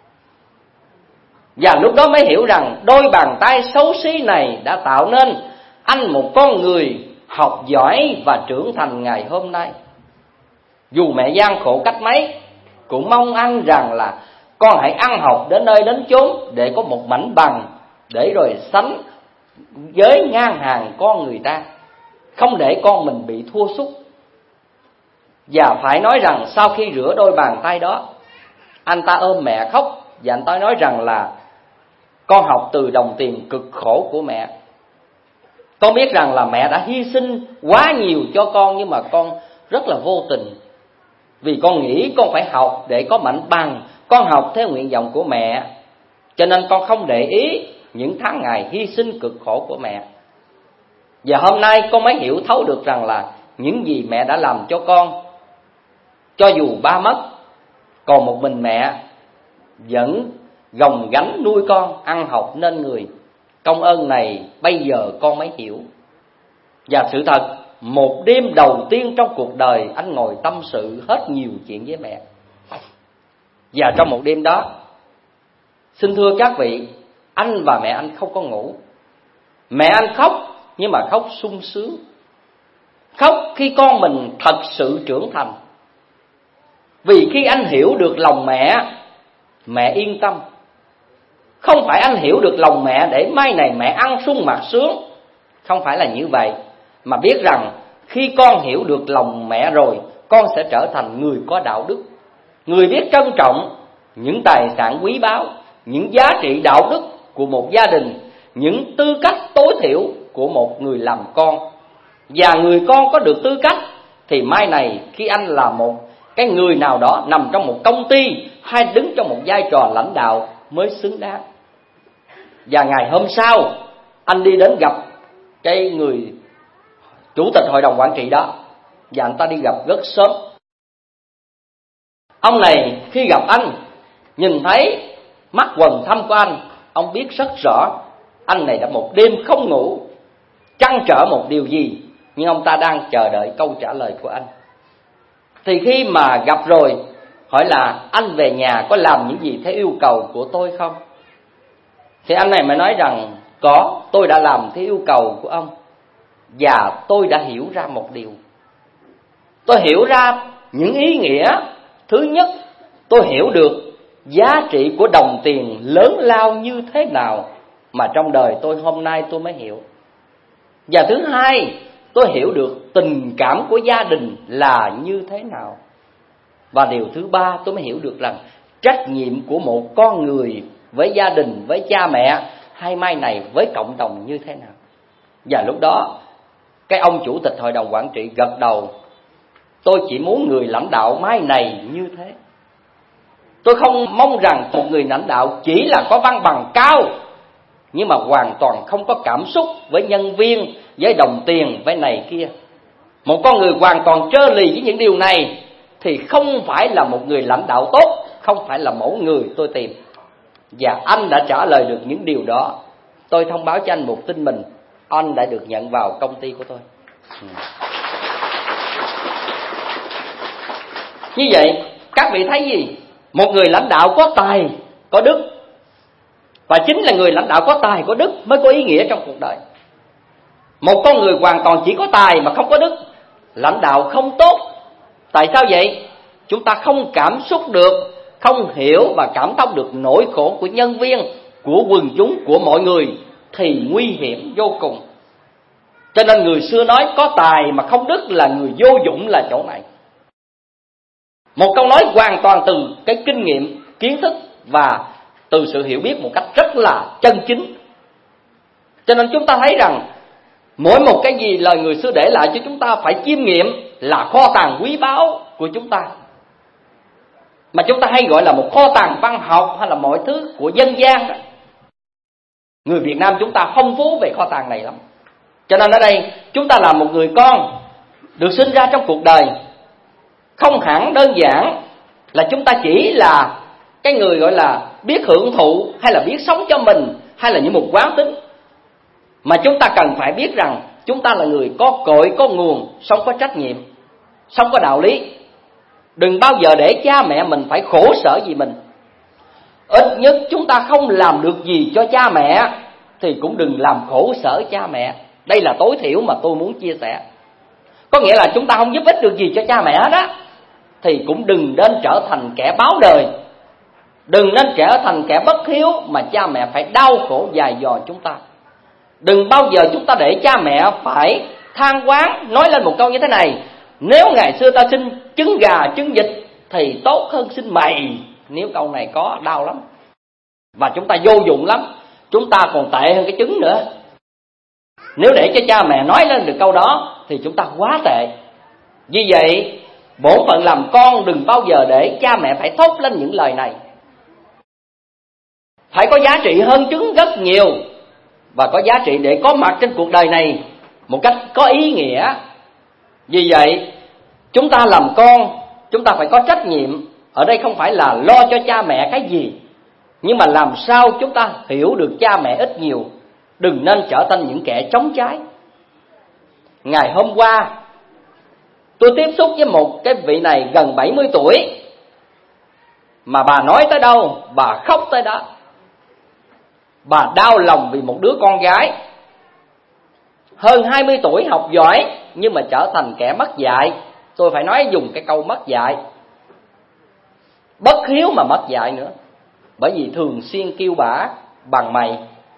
[SPEAKER 4] Và lúc đó mới hiểu rằng đôi bàn tay xấu xí này đã tạo nên anh một con người học giỏi và trưởng thành ngày hôm nay. Dù mẹ gian khổ cách mấy, cũng mong anh rằng là con hãy ăn học đến nơi đến chốn để có một mảnh bằng, để rồi sánh với ngang hàng con người ta, không để con mình bị thua sút. Và phải nói rằng sau khi rửa đôi bàn tay đó, anh ta ôm mẹ khóc. Và anh ta nói rằng là con học từ đồng tiền cực khổ của mẹ. Con biết rằng là mẹ đã hy sinh quá nhiều cho con, nhưng mà con rất là vô tình. Vì con nghĩ con phải học để có mảnh bằng, con học theo nguyện vọng của mẹ, cho nên con không để ý những tháng ngày hy sinh cực khổ của mẹ. Và hôm nay con mới hiểu thấu được rằng là những gì mẹ đã làm cho con, cho dù ba mất, còn một mình mẹ vẫn gồng gánh nuôi con, ăn học nên người. Công ơn này bây giờ con mới hiểu. Và sự thật, một đêm đầu tiên trong cuộc đời anh ngồi tâm sự hết nhiều chuyện với mẹ. Và trong một đêm đó, xin thưa các vị, anh và mẹ anh không có ngủ. Mẹ anh khóc, nhưng mà khóc sung sướng. Khóc khi con mình thật sự trưởng thành. Vì khi anh hiểu được lòng mẹ, mẹ yên tâm. Không phải anh hiểu được lòng mẹ để mai này mẹ ăn sung mặc sướng. Không phải là như vậy. Mà biết rằng khi con hiểu được lòng mẹ rồi, con sẽ trở thành người có đạo đức, người biết trân trọng những tài sản quý báu, những giá trị đạo đức của một gia đình, những tư cách tối thiểu của một người làm con. Và người con có được tư cách thì mai này khi anh là một cái người nào đó nằm trong một công ty hay đứng trong một vai trò lãnh đạo mới xứng đáng. Và ngày hôm sau anh đi đến gặp cái người chủ tịch hội đồng quản trị đó, và anh ta đi gặp rất sớm. Ông này khi gặp anh, nhìn thấy mắt quầng thâm của anh, ông biết rất rõ anh này đã một đêm không ngủ, trăn trở một điều gì, nhưng ông ta đang chờ đợi câu trả lời của anh. Thì khi mà gặp rồi, hỏi là anh về nhà có làm những gì theo yêu cầu của tôi không? Thì anh này mới nói rằng có, tôi đã làm theo yêu cầu của ông. Và tôi đã hiểu ra một điều. Tôi hiểu ra những ý nghĩa. Thứ nhất, tôi hiểu được giá trị của đồng tiền lớn lao như thế nào mà trong đời tôi hôm nay tôi mới hiểu. Và thứ hai, tôi hiểu được tình cảm của gia đình là như thế nào. Và điều thứ ba, tôi mới hiểu được rằng trách nhiệm của một con người với gia đình, với cha mẹ hay mai này với cộng đồng như thế nào. Và lúc đó cái ông chủ tịch hội đồng quản trị gật đầu. Tôi chỉ muốn người lãnh đạo mai này như thế. Tôi không mong rằng một người lãnh đạo chỉ là có văn bằng cao, nhưng mà hoàn toàn không có cảm xúc với nhân viên, với đồng tiền, với này kia. Một con người hoàn toàn trơ lì với những điều này thì không phải là một người lãnh đạo tốt, không phải là mẫu người tôi tìm. Và anh đã trả lời được những điều đó. Tôi thông báo cho anh một tin mừng, anh đã được nhận vào công ty của tôi. Như vậy các vị thấy gì? Một người lãnh đạo có tài, có đức. Và chính là người lãnh đạo có tài, có đức mới có ý nghĩa trong cuộc đời. Một con người hoàn toàn chỉ có tài mà không có đức, lãnh đạo không tốt. Tại sao vậy? Chúng ta không cảm xúc được, không hiểu và cảm thông được nỗi khổ của nhân viên, của quần chúng, của mọi người thì nguy hiểm vô cùng. Cho nên người xưa nói có tài mà không đức là người vô dụng là chỗ này. Một câu nói hoàn toàn từ cái kinh nghiệm, kiến thức và từ sự hiểu biết một cách rất là chân chính. Cho nên chúng ta thấy rằng mỗi một cái gì lời người xưa để lại cho chúng ta phải chiêm nghiệm là kho tàng quý báu của chúng ta. Mà chúng ta hay gọi là một kho tàng văn học hay là mọi thứ của dân gian đó. Người Việt Nam chúng ta phong phú về kho tàng này lắm. Cho nên ở đây chúng ta là một người con được sinh ra trong cuộc đời, không hẳn đơn giản là chúng ta chỉ là cái người gọi là biết hưởng thụ hay là biết sống cho mình hay là những một quán tính. Mà chúng ta cần phải biết rằng chúng ta là người có cội, có nguồn, sống có trách nhiệm, sống có đạo lý. Đừng bao giờ để cha mẹ mình phải khổ sở vì mình. Ít nhất chúng ta không làm được gì cho cha mẹ thì cũng đừng làm khổ sở cha mẹ. Đây là tối thiểu mà tôi muốn chia sẻ. Có nghĩa là chúng ta không giúp ích được gì cho cha mẹ hết á, thì cũng đừng nên trở thành kẻ báo đời, đừng nên trở thành kẻ bất hiếu mà cha mẹ phải đau khổ dài dò chúng ta. Đừng bao giờ chúng ta để cha mẹ phải than oán, nói lên một câu như thế này: nếu ngày xưa ta sinh trứng gà trứng vịt thì tốt hơn sinh mày. Nếu câu này có đau lắm. Và chúng ta vô dụng lắm, chúng ta còn tệ hơn cái trứng nữa. Nếu để cho cha mẹ nói lên được câu đó thì chúng ta quá tệ. Vì vậy bổn phận làm con đừng bao giờ để cha mẹ phải thốt lên những lời này. Phải có giá trị hơn trứng rất nhiều, và có giá trị để có mặt trên cuộc đời này một cách có ý nghĩa. Vì vậy chúng ta làm con, chúng ta phải có trách nhiệm. Ở đây không phải là lo cho cha mẹ cái gì, nhưng mà làm sao chúng ta hiểu được cha mẹ ít nhiều, đừng nên trở thành những kẻ chống trái. Ngày hôm qua tôi tiếp xúc với một cái vị này gần 70 tuổi, mà bà nói tới đâu bà khóc tới đó. Bà đau lòng vì một đứa con gái hơn 20 tuổi học giỏi nhưng mà trở thành kẻ mất dạy. Tôi phải nói dùng cái câu mất dạy, bất hiếu mà mất dạy nữa. Bởi vì thường xuyên kêu bả bằng mày,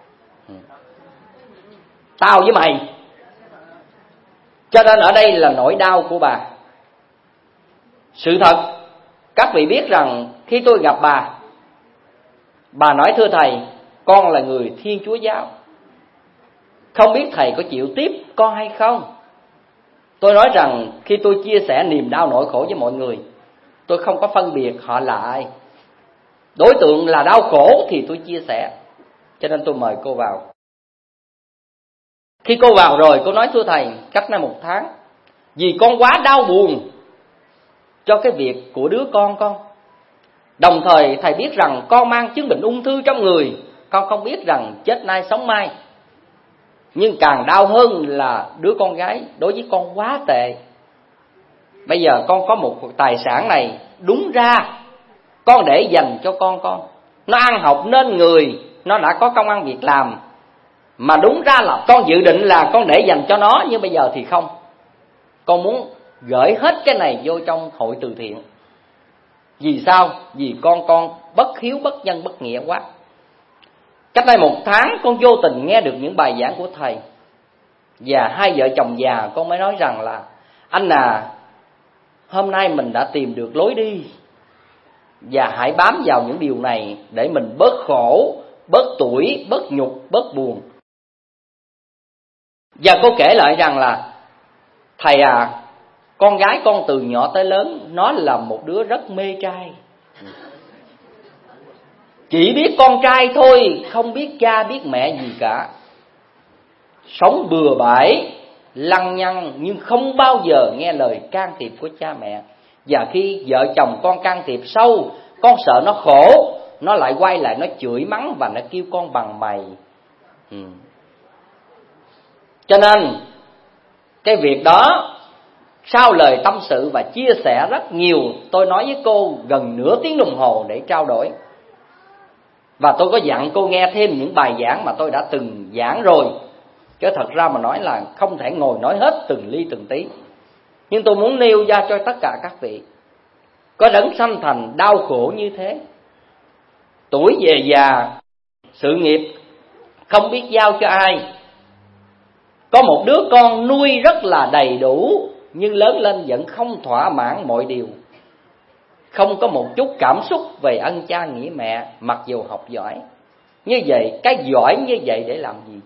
[SPEAKER 4] tao với mày. Cho nên ở đây là nỗi đau của bà. Sự thật các vị biết rằng khi tôi gặp bà nói: thưa thầy, con là người Thiên Chúa giáo, không biết thầy có chịu tiếp con hay không. Tôi nói rằng khi tôi chia sẻ niềm đau nỗi khổ với mọi người, tôi không có phân biệt họ là ai. Đối tượng là đau khổ thì tôi chia sẻ. Cho nên tôi mời cô vào. Khi cô vào rồi, cô nói: thưa thầy, cách nay 1 tháng, vì con quá đau buồn cho cái việc của đứa con. Đồng thời thầy biết rằng con mang chứng bệnh ung thư trong người, con không biết rằng chết nay sống mai. Nhưng càng đau hơn là đứa con gái đối với con quá tệ. Bây giờ con có một tài sản này, đúng ra con để dành cho con. Nó ăn học nên người, nó đã có công ăn việc làm, mà đúng ra là con dự định là con để dành cho nó, nhưng bây giờ thì không. Con muốn gửi hết cái này vô trong hội từ thiện. Vì sao? Vì con bất hiếu, bất nhân, bất nghĩa quá. Cách đây 1 tháng con vô tình nghe được những bài giảng của thầy, và hai vợ chồng già con mới nói rằng là: anh à, hôm nay mình đã tìm được lối đi, và hãy bám vào những điều này để mình bớt khổ, bớt tủi, bớt nhục, bớt buồn. Và cô kể lại rằng là: thầy à, con gái con từ nhỏ tới lớn nó là một đứa rất mê trai, chỉ biết con trai thôi, không biết cha biết mẹ gì cả. Sống bừa bãi, lăng nhăng, nhưng không bao giờ nghe lời can thiệp của cha mẹ. Và khi vợ chồng con can thiệp sâu, con sợ nó khổ, nó lại quay lại nó chửi mắng và nó kêu con bằng mày. Cho nên cái việc đó, sau lời tâm sự và chia sẻ rất nhiều, tôi nói với cô gần nửa tiếng đồng hồ để trao đổi. Và tôi có dặn cô nghe thêm những bài giảng mà tôi đã từng giảng rồi, chứ thật ra mà nói là không thể ngồi nói hết từng ly từng tí. Nhưng tôi muốn nêu ra cho tất cả các vị, có đấng sanh thành đau khổ như thế, tuổi về già, sự nghiệp không biết giao cho ai, có một đứa con nuôi rất là đầy đủ, nhưng lớn lên vẫn không thỏa mãn mọi điều, không có một chút cảm xúc về ân cha nghĩa mẹ, mặc dù học giỏi. Như vậy, cái giỏi như vậy để làm gì?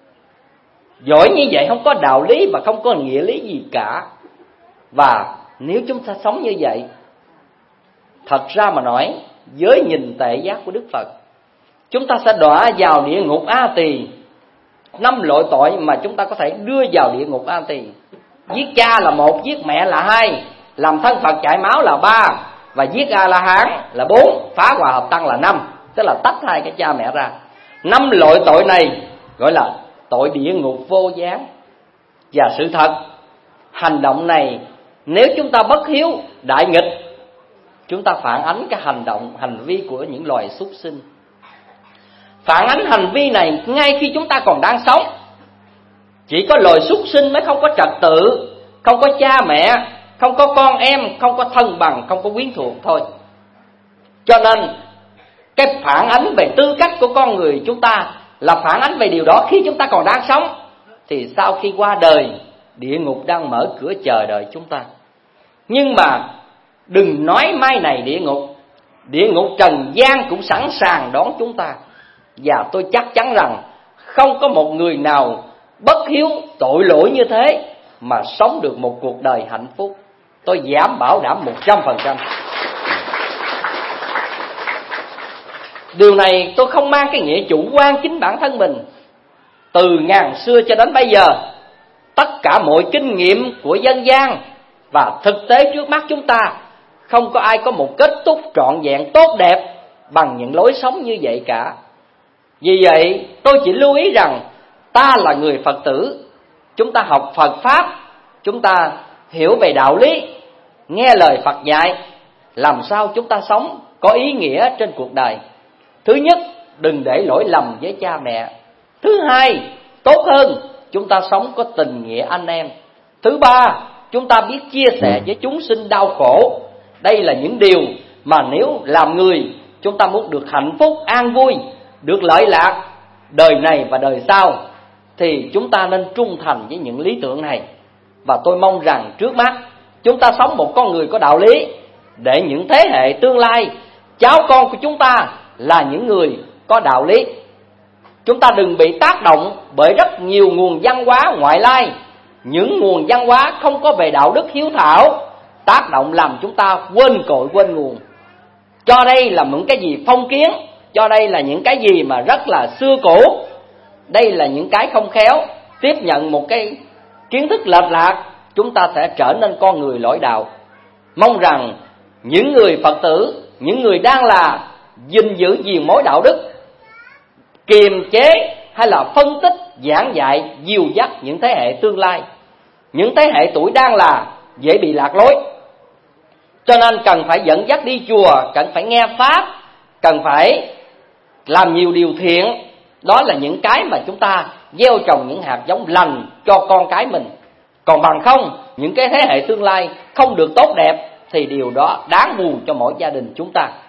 [SPEAKER 4] Giỏi như vậy không có đạo lý và không có nghĩa lý gì cả. Và nếu chúng ta sống như vậy, thật ra mà nói, với nhìn tệ giác của Đức Phật, chúng ta sẽ đọa vào địa ngục A Tỳ. 5 loại tội mà chúng ta có thể đưa vào địa ngục A Tỳ: giết cha là 1, giết mẹ là 2, làm thân Phật chảy máu là 3, và giết A-la-hán là 4, phá hòa hợp tăng là 5. Tức là tách hai cái cha mẹ ra. 5 loại tội này gọi là tội địa ngục vô gián. Và sự thật, hành động này nếu chúng ta bất hiếu, đại nghịch, chúng ta phản ánh cái hành vi của những loài súc sinh. Phản ánh hành vi này ngay khi chúng ta còn đang sống. Chỉ có loài súc sinh mới không có trật tự, không có cha mẹ, không có con em, không có thân bằng, không có quyến thuộc thôi. Cho nên cái phản ánh về tư cách của con người chúng ta là phản ánh về điều đó khi chúng ta còn đang sống. Thì sau khi qua đời, địa ngục đang mở cửa chờ đợi chúng ta. Nhưng mà đừng nói mai này địa ngục trần gian cũng sẵn sàng đón chúng ta. Và tôi chắc chắn rằng không có một người nào bất hiếu tội lỗi như thế mà sống được một cuộc đời hạnh phúc. Tôi dám bảo đảm 100%. Điều này tôi không mang cái nghĩa chủ quan chính bản thân mình. Từ ngàn xưa cho đến bây giờ, tất cả mọi kinh nghiệm của dân gian và thực tế trước mắt chúng ta, không có ai có một kết thúc trọn vẹn tốt đẹp bằng những lối sống như vậy cả. Vì vậy tôi chỉ lưu ý rằng ta là người Phật tử, chúng ta học Phật Pháp, chúng ta hiểu về đạo lý, nghe lời Phật dạy, làm sao chúng ta sống có ý nghĩa trên cuộc đời. Thứ nhất, đừng để lỗi lầm với cha mẹ. Thứ hai, tốt hơn, chúng ta sống có tình nghĩa anh em. Thứ ba, chúng ta biết chia sẻ với chúng sinh đau khổ. Đây là những điều mà nếu làm người, chúng ta muốn được hạnh phúc, an vui, được lợi lạc đời này và đời sau, thì chúng ta nên trung thành với những lý tưởng này. Và tôi mong rằng trước mắt chúng ta sống một con người có đạo lý, để những thế hệ tương lai, cháu con của chúng ta là những người có đạo lý. Chúng ta đừng bị tác động bởi rất nhiều nguồn văn hóa ngoại lai, những nguồn văn hóa không có về đạo đức hiếu thảo, tác động làm chúng ta quên cội quên nguồn. Cho đây là những cái gì phong kiến, cho đây là những cái gì mà rất là xưa cũ, đây là những cái không khéo, tiếp nhận một cái kiến thức lệch lạc, chúng ta sẽ trở nên con người lỗi đạo. Mong rằng những người Phật tử, những người đang là gìn giữ gìn mối đạo đức, kiềm chế hay là phân tích, giảng dạy, dìu dắt những thế hệ tương lai, những thế hệ tuổi đang là dễ bị lạc lối. Cho nên cần phải dẫn dắt đi chùa, cần phải nghe Pháp, cần phải làm nhiều điều thiện. Đó là những cái mà chúng ta gieo trồng những hạt giống lành cho con cái mình. Còn bằng không, những cái thế hệ tương lai không được tốt đẹp, thì điều đó đáng buồn cho mỗi gia đình chúng ta.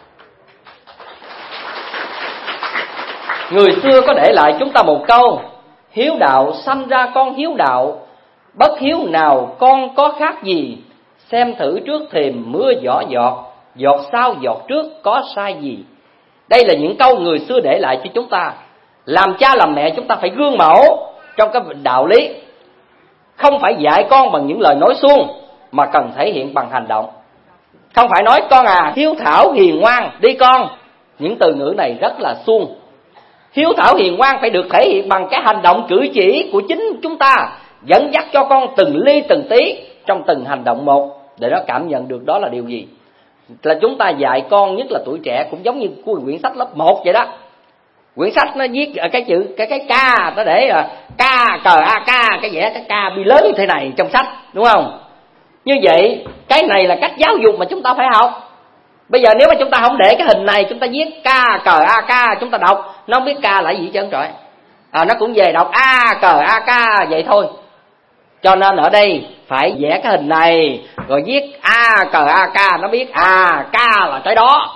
[SPEAKER 4] Người xưa có để lại chúng ta một câu: hiếu đạo sanh ra con hiếu đạo, bất hiếu nào con có khác gì, xem thử trước thềm mưa giỏ giọt, giọt sau giọt trước có sai gì. Đây là những câu người xưa để lại cho chúng ta. Làm cha làm mẹ chúng ta phải gương mẫu trong cái đạo lý, không phải dạy con bằng những lời nói suông, mà cần thể hiện bằng hành động. Không phải nói con à hiếu thảo hiền ngoan đi con, những từ ngữ này rất là suông. Hiếu thảo hiền ngoan phải được thể hiện bằng cái hành động cử chỉ của chính chúng ta, dẫn dắt cho con từng ly từng tí trong từng hành động một. để nó cảm nhận được đó là điều gì. Là chúng ta dạy con, nhất là tuổi trẻ, cũng giống như quyển sách lớp 1 vậy đó. Quyển sách nó viết ở cái chữ cái ca, nó để là ca cờ a ca, cái vẽ cái ca bi lớn như thế này trong sách, đúng không? Như vậy cái này là cách giáo dục mà chúng ta phải học. Bây giờ nếu mà chúng ta không để cái hình này, chúng ta viết ca cờ a ca, chúng ta đọc nó không biết ca là gì hết trơn trọi. Nó cũng về đọc a cờ a ca vậy thôi. Cho nên ở đây phải vẽ cái hình này rồi viết a cờ a ca, nó biết ca là cái đó.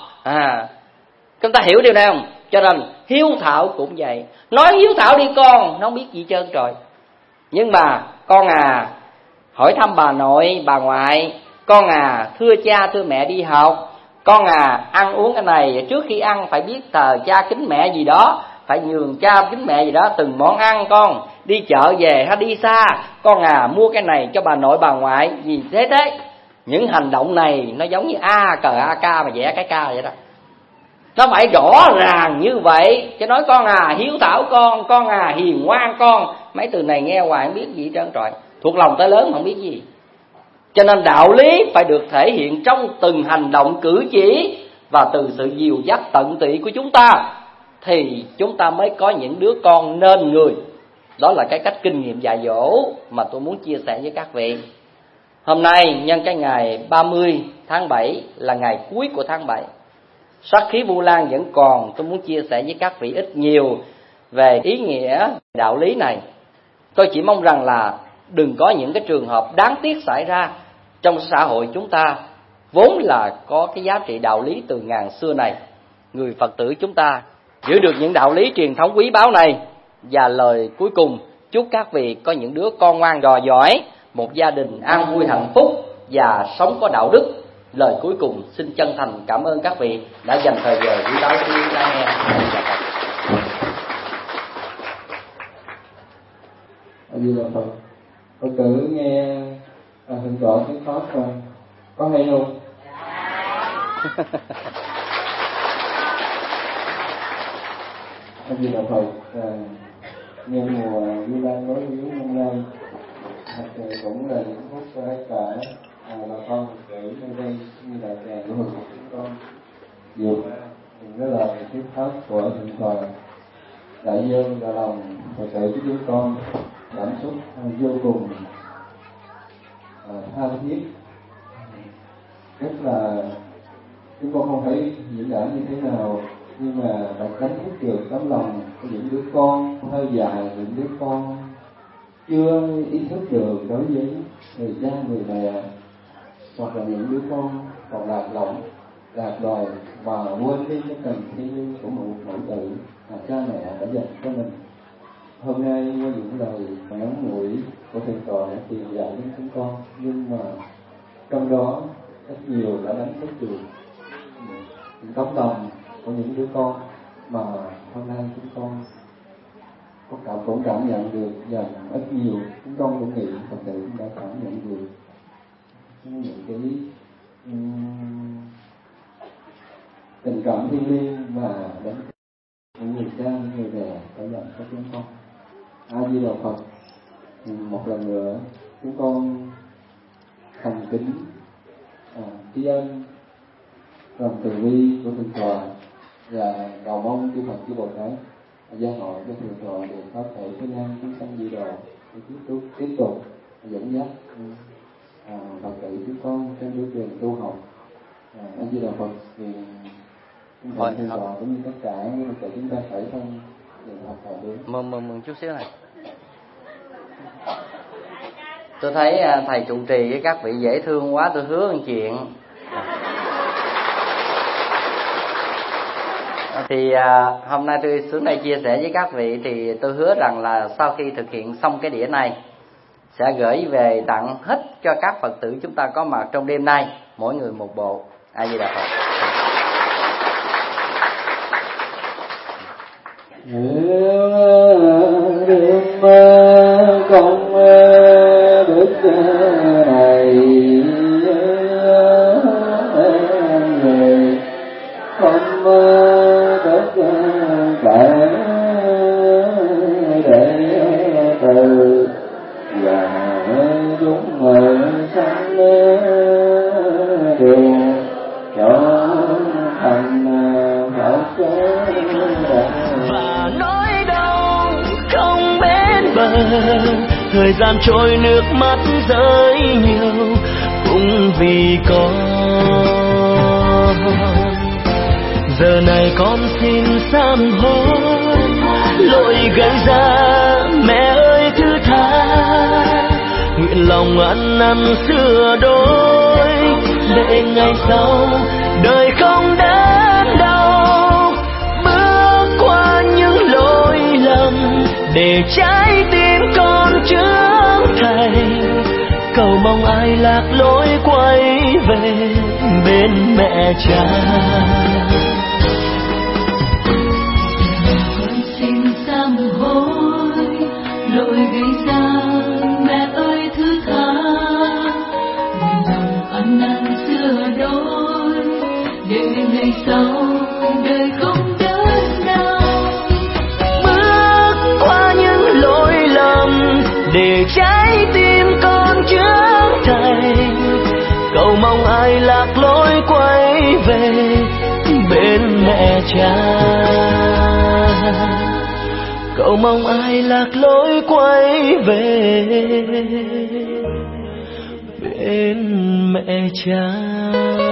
[SPEAKER 4] Chúng ta hiểu điều này không? Cho nên hiếu thảo cũng vậy. Nói hiếu thảo đi con, nó không biết gì trơn trời. Nhưng mà con hỏi thăm bà nội, bà ngoại. Con thưa cha, thưa mẹ đi học. Con ăn uống cái này, trước khi ăn phải biết thờ cha kính mẹ gì đó, phải nhường cha kính mẹ gì đó từng món ăn. Con đi chợ về hay đi xa, con mua cái này cho bà nội bà ngoại gì thế. Những hành động này nó giống như a cờ a ca mà vẽ cái ca vậy đó. Nó phải rõ ràng như vậy. Chứ nói con hiếu thảo con hiền ngoan con, mấy từ này nghe hoài không biết gì trơn trọi, thuộc lòng tới lớn mà không biết gì. Cho nên đạo lý phải được thể hiện trong từng hành động cử chỉ, và từ sự dìu dắt tận tụy của chúng ta thì chúng ta mới có những đứa con nên người. Đó là cái cách kinh nghiệm dạy dỗ mà tôi muốn chia sẻ với các vị. Hôm nay nhân cái ngày 30 tháng 7 là ngày cuối của tháng 7. Sát khí Vu Lan vẫn còn, tôi muốn chia sẻ với các vị ít nhiều về ý nghĩa đạo lý này. Tôi chỉ mong rằng là đừng có những cái trường hợp đáng tiếc xảy ra trong xã hội chúng ta, vốn là có cái giá trị đạo lý từ ngàn xưa này. Người Phật tử chúng ta giữ được những đạo lý truyền thống quý báu này. Và lời cuối cùng, chúc các vị có những đứa con ngoan trò giỏi, một gia đình an vui hạnh phúc và sống có đạo đức. Lời cuối cùng xin chân thành cảm ơn các vị đã dành thời giờ quý báu để lắng nghe.
[SPEAKER 3] Như là Phật tử nghe hình rõ tiếng Pháp có hay không? Như là Phật nghe mùa Vu Lan nói với hôm nay cũng là những phút cho tất cả bà con Phật tử nơi đây như là tràng của mình chúng con dùng những cái lời thuyết pháp của Thượng Tọa đại dương và lòng Phật tử của chúng con cảm xúc vô cùng tha thiết, rất là chúng con không thấy diễn đạt như thế nào, nhưng mà đã đánh thức được tấm lòng của những đứa con hơi dài, những đứa con chưa ý thức được đối với người cha người mẹ, hoặc là những đứa con còn lạc lõng lạc loài và quên đi cái tình thiêng liêng của một mẫu tử mà cha mẹ đã dành cho mình. Hôm nay qua những lời ngắn ngủi của Thượng Tọa đã truyền dạy đến chúng con, nhưng mà trong đó rất nhiều đã đánh thức được những tấm lòng của những đứa con mà hôm nay chúng con cũng cảm nhận được, và ít nhiều chúng con cũng nghĩ Phật tử cũng đã cảm nhận được những cái tình cảm thiêng liêng và đến những người cha, những người mẹ đã dành cho chúng con. A Di Đà Phật. Một lần nữa chúng con thành kính tri ân lòng từ bi của Thượng Tọa và cầu mong chư Phật chư Bồ Tát gia hộ cho Thượng Tọa được có thể cái năng chúng sanh di độ để tiếp tục dẫn dắt Phật tử chúng con trên bước đường tu học. A Di Đà Phật. Thì Thượng Tọa cũng như tất cả Phật tử chúng ta phải không được học hỏi đến.
[SPEAKER 4] Mừng chút xíu này. Tôi thấy thầy trụ trì với các vị dễ thương quá, tôi hứa một chuyện. Thì hôm nay tôi xuống đây chia sẻ với các vị, thì tôi hứa rằng là sau khi thực hiện xong cái đĩa này sẽ gửi về tặng hết cho các Phật tử chúng ta có mặt trong đêm nay, mỗi người một bộ. A Di Đà Phật.
[SPEAKER 3] Đêm công đức này không tất cả đệ tử và chúng sanh
[SPEAKER 2] thời gian trôi nước mắt rơi nhiều cũng vì con. Giờ này con xin sám hối lỗi gây ra, mẹ ơi thứ tha. Nguyện lòng ăn năn sửa đổi để ngày sau đời không đớn đau. Bước qua những lỗi lầm để trái tim con trưởng thành. Cầu mong ai lạc lối quay về bên mẹ cha.
[SPEAKER 5] Con xin sám hối lỗi gây ra, mẹ ơi thứ tha. Nguyện lòng ăn năn sửa đổi để ngày sau đời không đớn đau.
[SPEAKER 2] Bước qua những lỗi lầm để trái tim con trưởng thành. Cầu mong ai lạc lối quay về bên mẹ cha. Cầu mong ai lạc lối quay về bên mẹ cha.